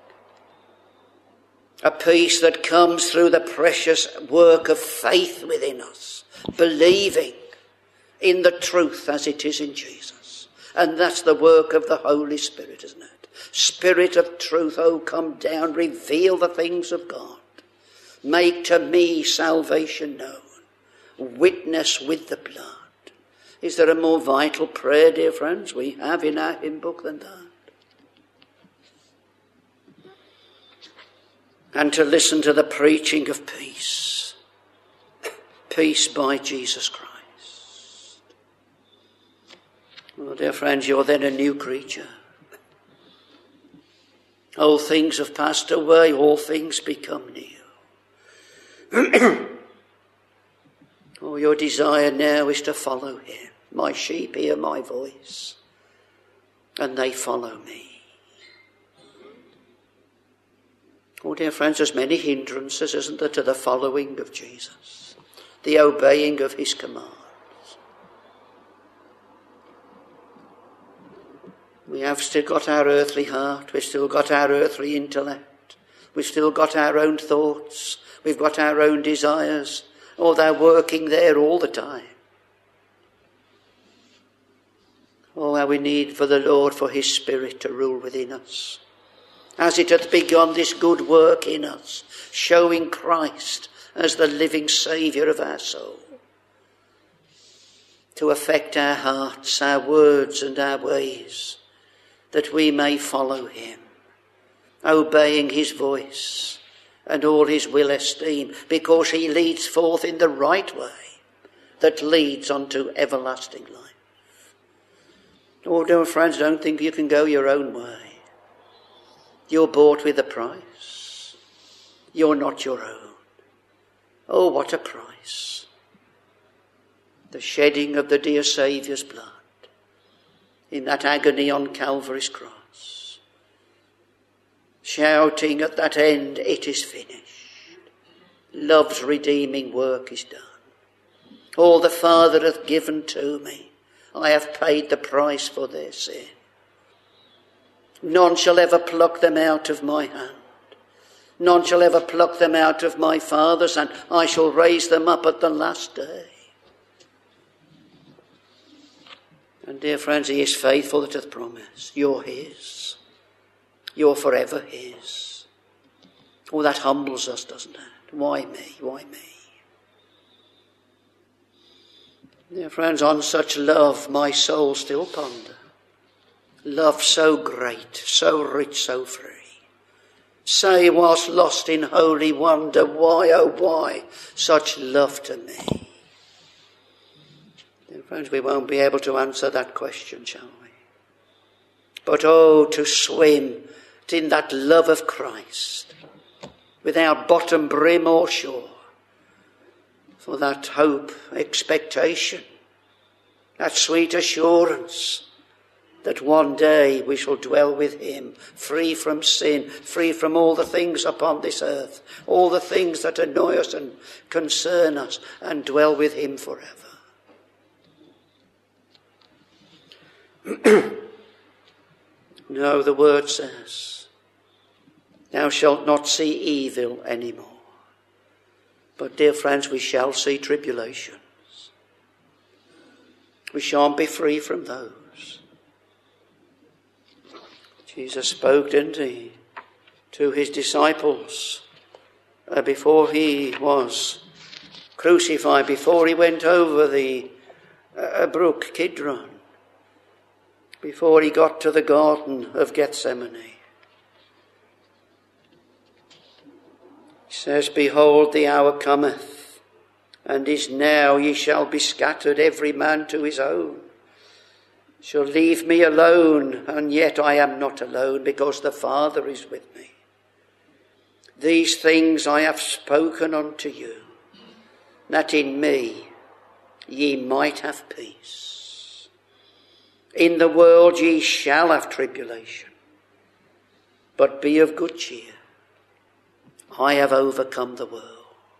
A peace that comes through the precious work of faith within us, believing in the truth as it is in Jesus. And that's the work of the Holy Spirit, isn't it? Spirit of truth, oh, come down, reveal the things of God. Make to me salvation known. Witness with the blood. Is there a more vital prayer, dear friends, we have in our hymn book than that? And to listen to the preaching of peace. Peace by Jesus Christ. Well, dear friends, you're then a new creature. Old things have passed away, all things become new. Oh, your desire now is to follow him. My sheep hear my voice, and they follow me. Oh, dear friends, there's many hindrances, isn't there, to the following of Jesus, the obeying of his commands. We have still got our earthly heart, we've still got our earthly intellect, we've still got our own thoughts, we've got our own desires. Oh, they're working there all the time. Oh, how we need for the Lord, for his Spirit to rule within us. As it hath begun this good work in us, showing Christ as the living Saviour of our soul, to affect our hearts, our words and our ways, that we may follow him, obeying his voice and all his will esteem, because he leads forth in the right way that leads unto everlasting life. Oh, dear friends, don't think you can go your own way. You're bought with a price. You're not your own. Oh, what a price. The shedding of the dear Saviour's blood in that agony on Calvary's cross. Shouting at that end, it is finished. Love's redeeming work is done. All the Father hath given to me, I have paid the price for their sin. None shall ever pluck them out of my hand. None shall ever pluck them out of my Father's hand. I shall raise them up at the last day. And dear friends, he is faithful that hath promised. You're his. You're forever his. Oh, that humbles us, doesn't it? Why me? Why me? Dear friends, on such love my soul still ponder. Love so great, so rich, so free. Say, whilst lost in holy wonder, why, oh why, such love to me? Dear friends, we won't be able to answer that question, shall we? But oh, to swim in that love of Christ, without bottom, brim or shore, for that hope, expectation, that sweet assurance that one day we shall dwell with him, free from sin, free from all the things upon this earth, all the things that annoy us and concern us, and dwell with him forever. No, the word says, Thou shalt not see evil anymore. But dear friends, we shall see tribulations. We shan't be free from those. Jesus spoke, didn't he, to his disciples before he was crucified, before he went over the brook Kidron, before he got to the Garden of Gethsemane. He says, Behold, the hour cometh, and is now, ye shall be scattered, every man to his own. Shall leave me alone, and yet I am not alone, because the Father is with me. These things I have spoken unto you, that in me ye might have peace. In the world ye shall have tribulation, but be of good cheer. I have overcome the world.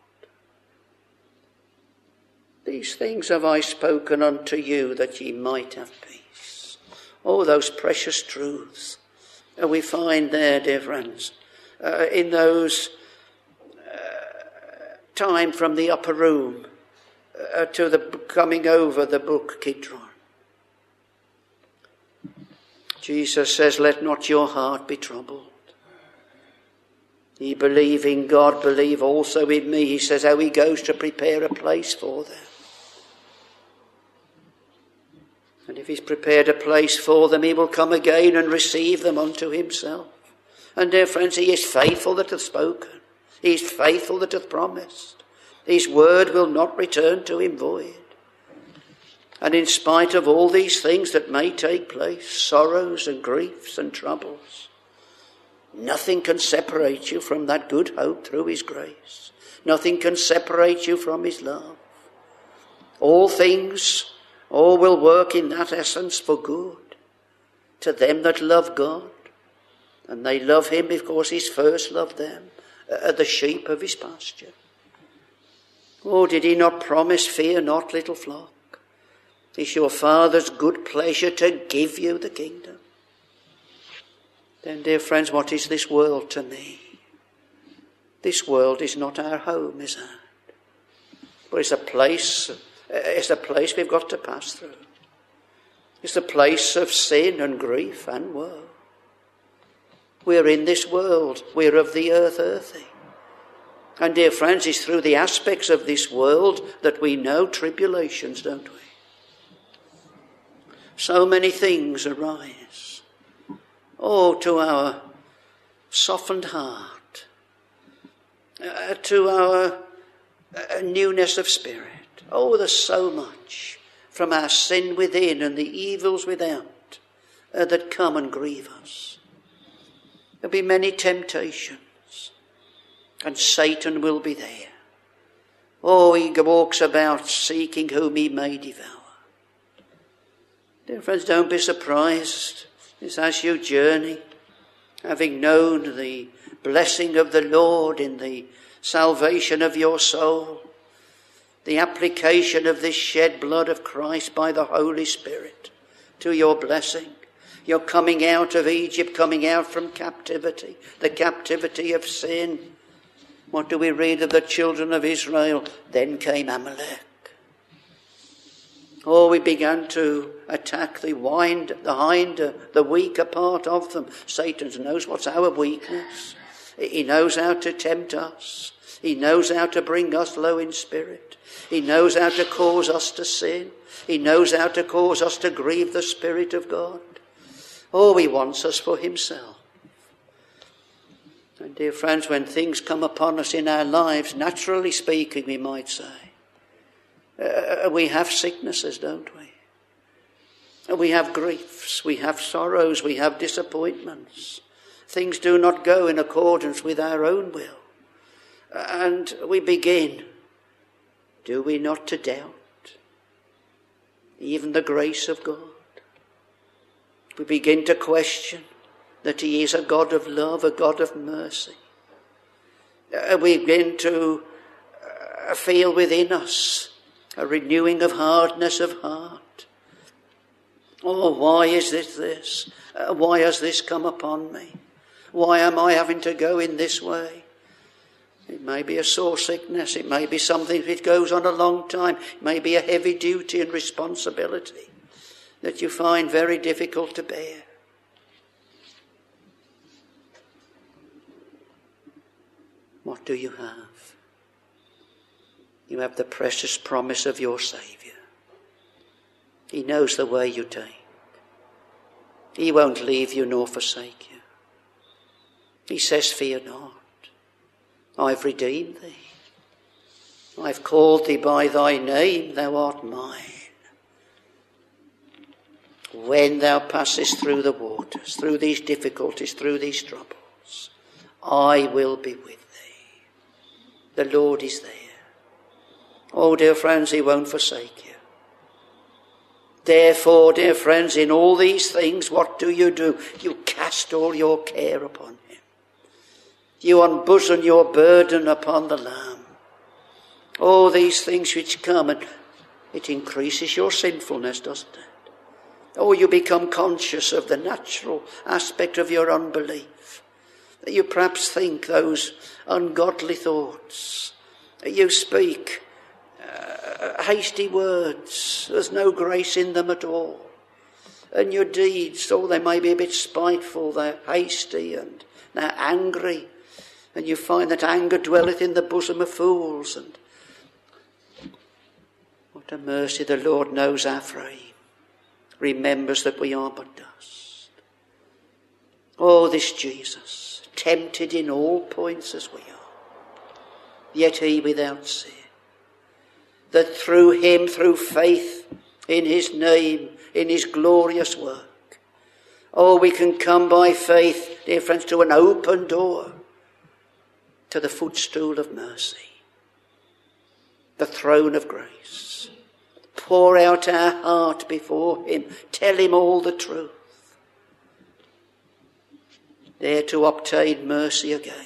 These things have I spoken unto you, that ye might have peace. Oh, those precious truths we find there, dear friends, in those time from the upper room to the coming over the brook Kidron. Jesus says, Let not your heart be troubled. Ye believe in God, believe also in me. He says how he goes to prepare a place for them. And if he's prepared a place for them, he will come again and receive them unto himself. And dear friends, he is faithful that hath spoken. He is faithful that hath promised. His word will not return to him void. And in spite of all these things that may take place, sorrows and griefs and troubles, nothing can separate you from that good hope through his grace. Nothing can separate you from his love. All things, all will work in that essence for good to them that love God. And they love him because he's first loved them, the sheep of his pasture. Oh, did he not promise, fear not, little flock? It's your Father's good pleasure to give you the kingdom. Then, dear friends, what is this world to me? This world is not our home, is it? But it's a place we've got to pass through. It's a place of sin and grief and woe. We're in this world. We're of the earth, earthy. And, dear friends, it's through the aspects of this world that we know tribulations, don't we? So many things arise. Oh, to our softened heart, to our newness of spirit. Oh, there's so much from our sin within and the evils without that come and grieve us. There'll be many temptations, and Satan will be there. Oh, he walks about seeking whom he may devour. Dear friends, don't be surprised. It's as you journey, having known the blessing of the Lord in the salvation of your soul, the application of this shed blood of Christ by the Holy Spirit to your blessing. You're coming out of Egypt, coming out from captivity, the captivity of sin. What do we read of the children of Israel? Then came Amalek. Oh, we began to attack the weaker part of them. Satan knows what's our weakness. He knows how to tempt us. He knows how to bring us low in spirit. He knows how to cause us to sin. He knows how to cause us to grieve the Spirit of God. Oh, he wants us for himself. And dear friends, when things come upon us in our lives, naturally speaking, we might say, we have sicknesses, don't we? We have griefs, we have sorrows, we have disappointments. Things do not go in accordance with our own will. And we begin, do we not, to doubt even the grace of God? We begin to question that he is a God of love, a God of mercy. We begin to feel within us a renewing of hardness of heart. Oh, why is this? Why has this come upon me? Why am I having to go in this way? It may be a sore sickness. It may be something that goes on a long time. It may be a heavy duty and responsibility that you find very difficult to bear. What do you have? You have the precious promise of your Saviour. He knows the way you take. He won't leave you nor forsake you. He says, fear not. I've redeemed thee. I've called thee by thy name, thou art mine. When thou passest through the waters, through these difficulties, through these troubles, I will be with thee. The Lord is there. Oh, dear friends, he won't forsake you. Therefore, dear friends, in all these things, what do? You cast all your care upon him. You unbosom your burden upon the Lamb. All these things which come, and it increases your sinfulness, doesn't it? Oh, you become conscious of the natural aspect of your unbelief. That you perhaps think those ungodly thoughts. You speak hasty words. There's no grace in them at all. And your deeds, oh, they may be a bit spiteful. They're hasty and they're angry. And you find that anger dwelleth in the bosom of fools. And what a mercy the Lord knows our frame. Remembers that we are but dust. Oh, this Jesus, tempted in all points as we are, yet he without sin. That through him, through faith in his name, in his glorious work, oh, we can come by faith, dear friends, to an open door, to the footstool of mercy, the throne of grace. Pour out our heart before him. Tell him all the truth. There to obtain mercy again.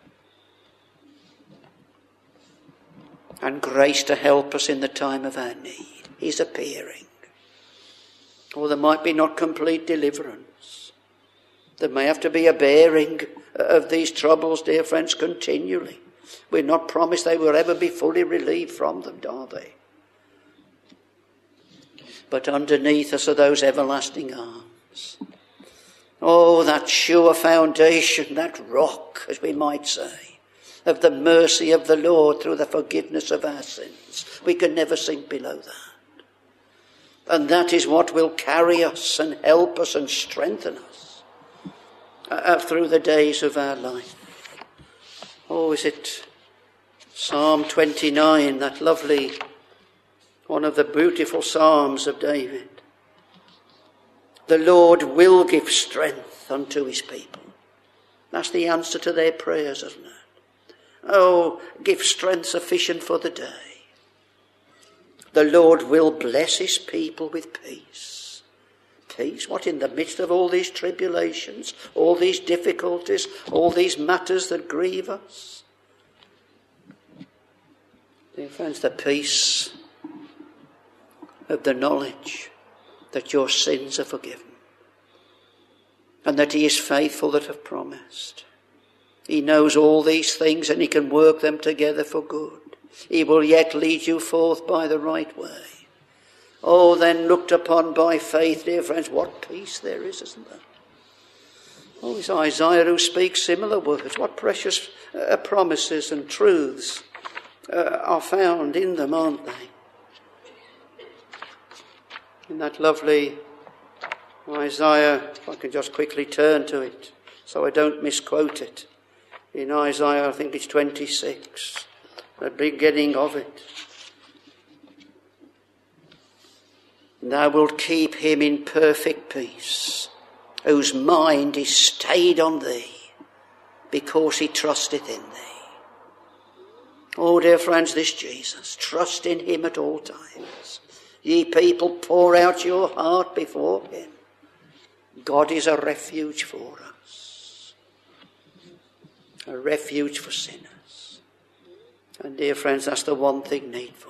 And grace to help us in the time of our need. He's appearing. Or there might be not complete deliverance. There may have to be a bearing of these troubles, dear friends, continually. We're not promised they will ever be fully relieved from them, are they? But underneath us are those everlasting arms. Oh, that sure foundation, that rock, as we might say, of the mercy of the Lord through the forgiveness of our sins. We can never sink below that. And that is what will carry us and help us and strengthen us through the days of our life. Oh, is it Psalm 29, that lovely, one of the beautiful Psalms of David. The Lord will give strength unto his people. That's the answer to their prayers, isn't it? Oh, give strength sufficient for the day. The Lord will bless his people with peace. Peace? What, in the midst of all these tribulations, all these difficulties, all these matters that grieve us? Dear friends, the peace of the knowledge that your sins are forgiven and that he is faithful that have promised. He knows all these things and he can work them together for good. He will yet lead you forth by the right way. Oh, then looked upon by faith, dear friends, what peace there is, isn't there? Oh, it's Isaiah who speaks similar words. What precious promises and truths are found in them, aren't they? In that lovely Isaiah, if I can just quickly turn to it so I don't misquote it. In Isaiah, I think it's 26, the beginning of it. Thou wilt keep him in perfect peace, whose mind is stayed on thee, because he trusteth in thee. Oh, dear friends, this Jesus, trust in him at all times. Ye people, pour out your heart before him. God is a refuge for us. A refuge for sinners. And dear friends, that's the one thing needful.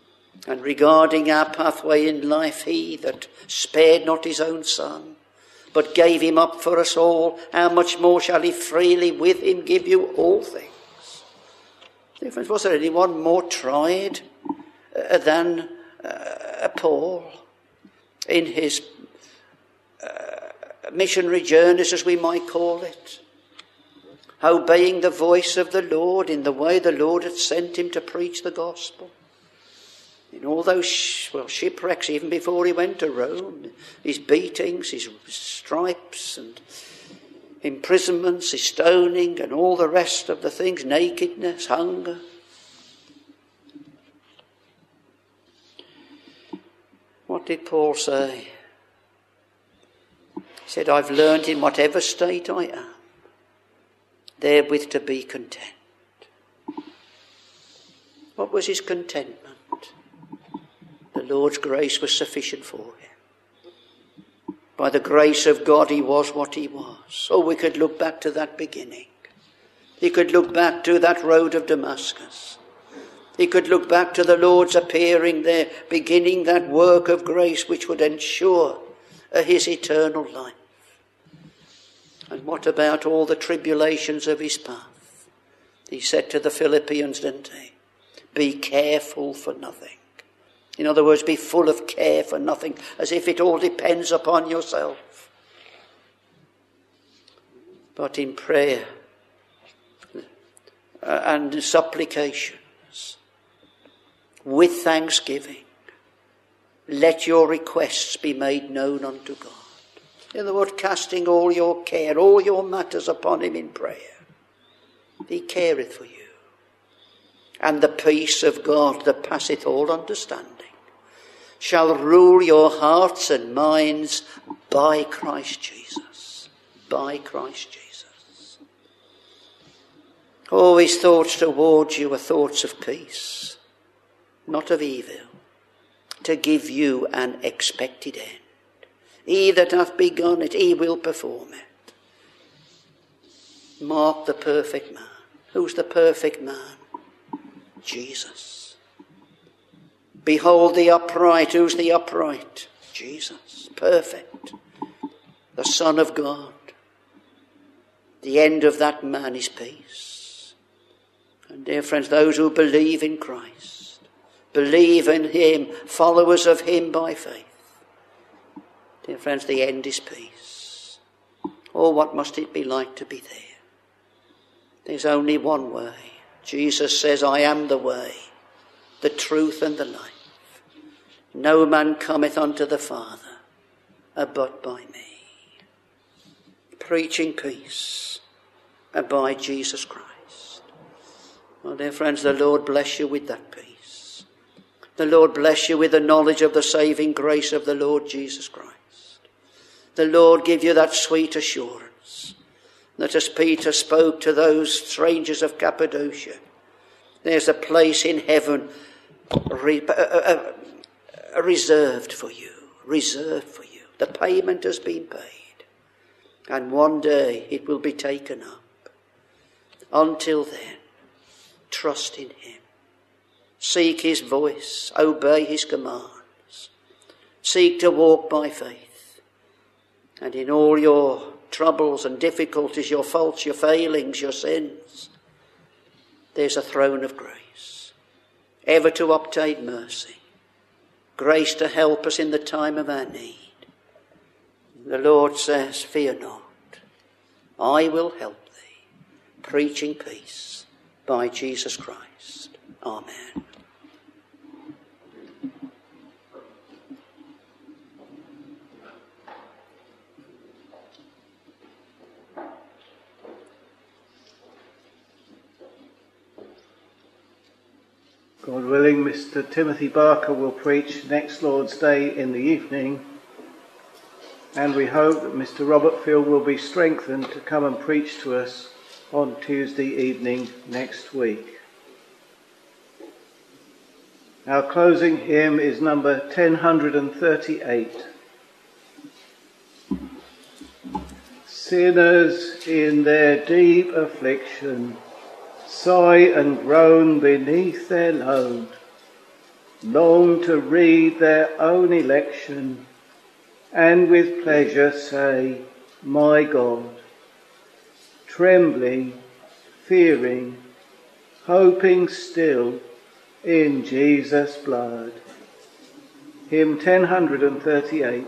And regarding our pathway in life, he that spared not his own son, but gave him up for us all, how much more shall he freely with him give you all things? Friends, was there anyone more tried than Paul in his missionary journeys, as we might call it, obeying the voice of the Lord in the way the Lord had sent him to preach the gospel? In all those shipwrecks, even before he went to Rome, his beatings, his stripes and imprisonments, his stoning and all the rest of the things, nakedness, hunger. What did Paul say? He said, I've learned in whatever state I am, therewith to be content. What was his contentment? The Lord's grace was sufficient for him. By the grace of God he was what he was. Oh, we could look back to that beginning. He could look back to that road of Damascus. He could look back to the Lord's appearing there, beginning that work of grace which would ensure his eternal life. And what about all the tribulations of his path? He said to the Philippians, didn't he? Be careful for nothing. In other words, be full of care for nothing, as if it all depends upon yourself. But in prayer and supplications, with thanksgiving, let your requests be made known unto God. In other words, casting all your care, all your matters upon him in prayer. He careth for you. And the peace of God that passeth all understanding shall rule your hearts and minds by Christ Jesus. By Christ Jesus. Oh, his thoughts towards you are thoughts of peace, not of evil, to give you an expected end. He that hath begun it, he will perform it. Mark the perfect man. Who's the perfect man? Jesus. Behold the upright. Who's the upright? Jesus. Perfect. The Son of God. The end of that man is peace. And dear friends, those who believe in Christ, believe in him, followers of him by faith, dear friends, the end is peace. Oh, what must it be like to be there? There's only one way. Jesus says, I am the way, the truth and the life. No man cometh unto the Father but by me. Preaching peace by Jesus Christ. Well, dear friends, the Lord bless you with that peace. The Lord bless you with the knowledge of the saving grace of the Lord Jesus Christ. The Lord give you that sweet assurance that as Peter spoke to those strangers of Cappadocia, there's a place in heaven reserved for you. Reserved for you. The payment has been paid. And one day it will be taken up. Until then, trust in him. Seek his voice. Obey his commands. Seek to walk by faith. And in all your troubles and difficulties, your faults, your failings, your sins, there's a throne of grace, ever to obtain mercy, grace to help us in the time of our need. The Lord says, fear not, I will help thee, preaching peace by Jesus Christ. Amen. God willing, Mr. Timothy Barker will preach next Lord's Day in the evening, and we hope that Mr. Robert Field will be strengthened to come and preach to us on Tuesday evening next week. Our closing hymn is number 1038. Sinners in their deep affliction sigh and groan beneath their load, long to read their own election and with pleasure say, my God. Trembling, fearing, hoping still in Jesus' blood. Hymn 1038.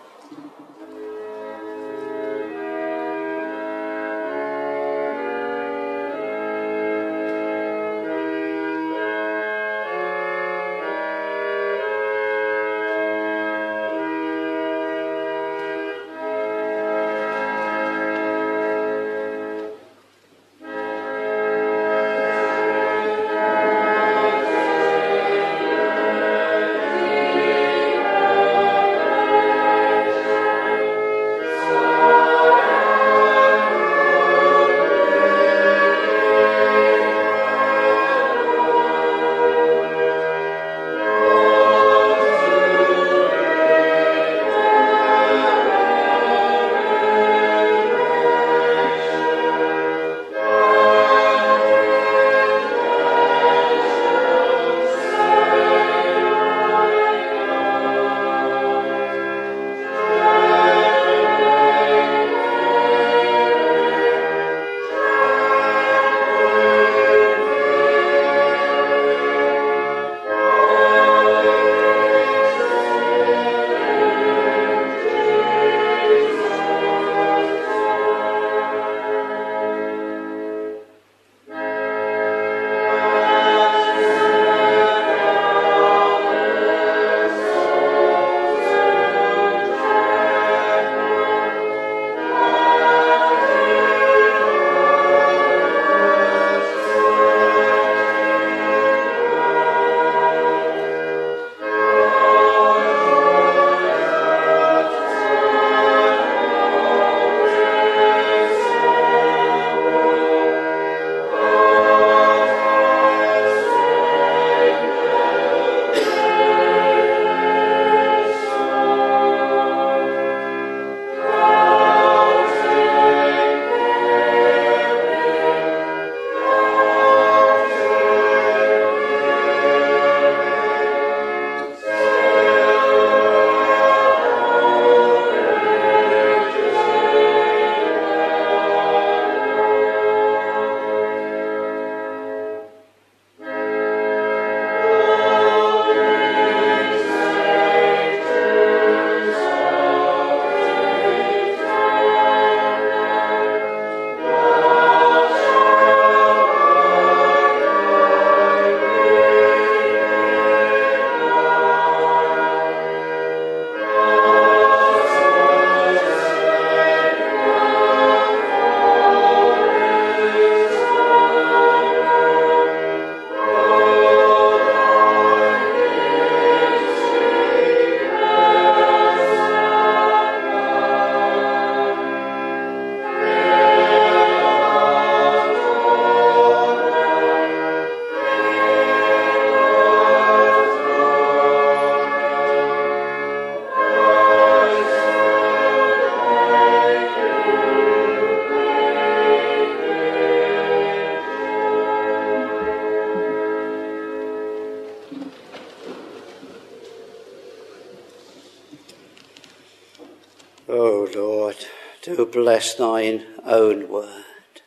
O Lord, do bless thine own word,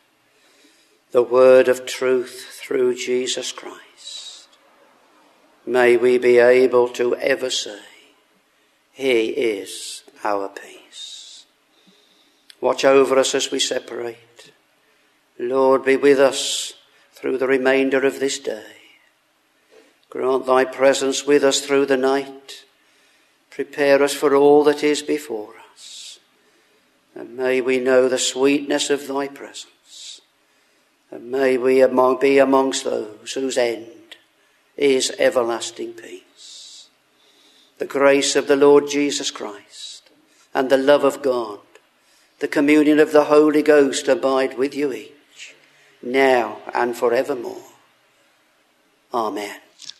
the word of truth through Jesus Christ. May we be able to ever say, He is our peace. Watch over us as we separate. Lord, be with us through the remainder of this day. Grant thy presence with us through the night. Prepare us for all that is before us. And may we know the sweetness of thy presence. And may we be amongst those whose end is everlasting peace. The grace of the Lord Jesus Christ and the love of God, the communion of the Holy Ghost abide with you each, now and forevermore. Amen.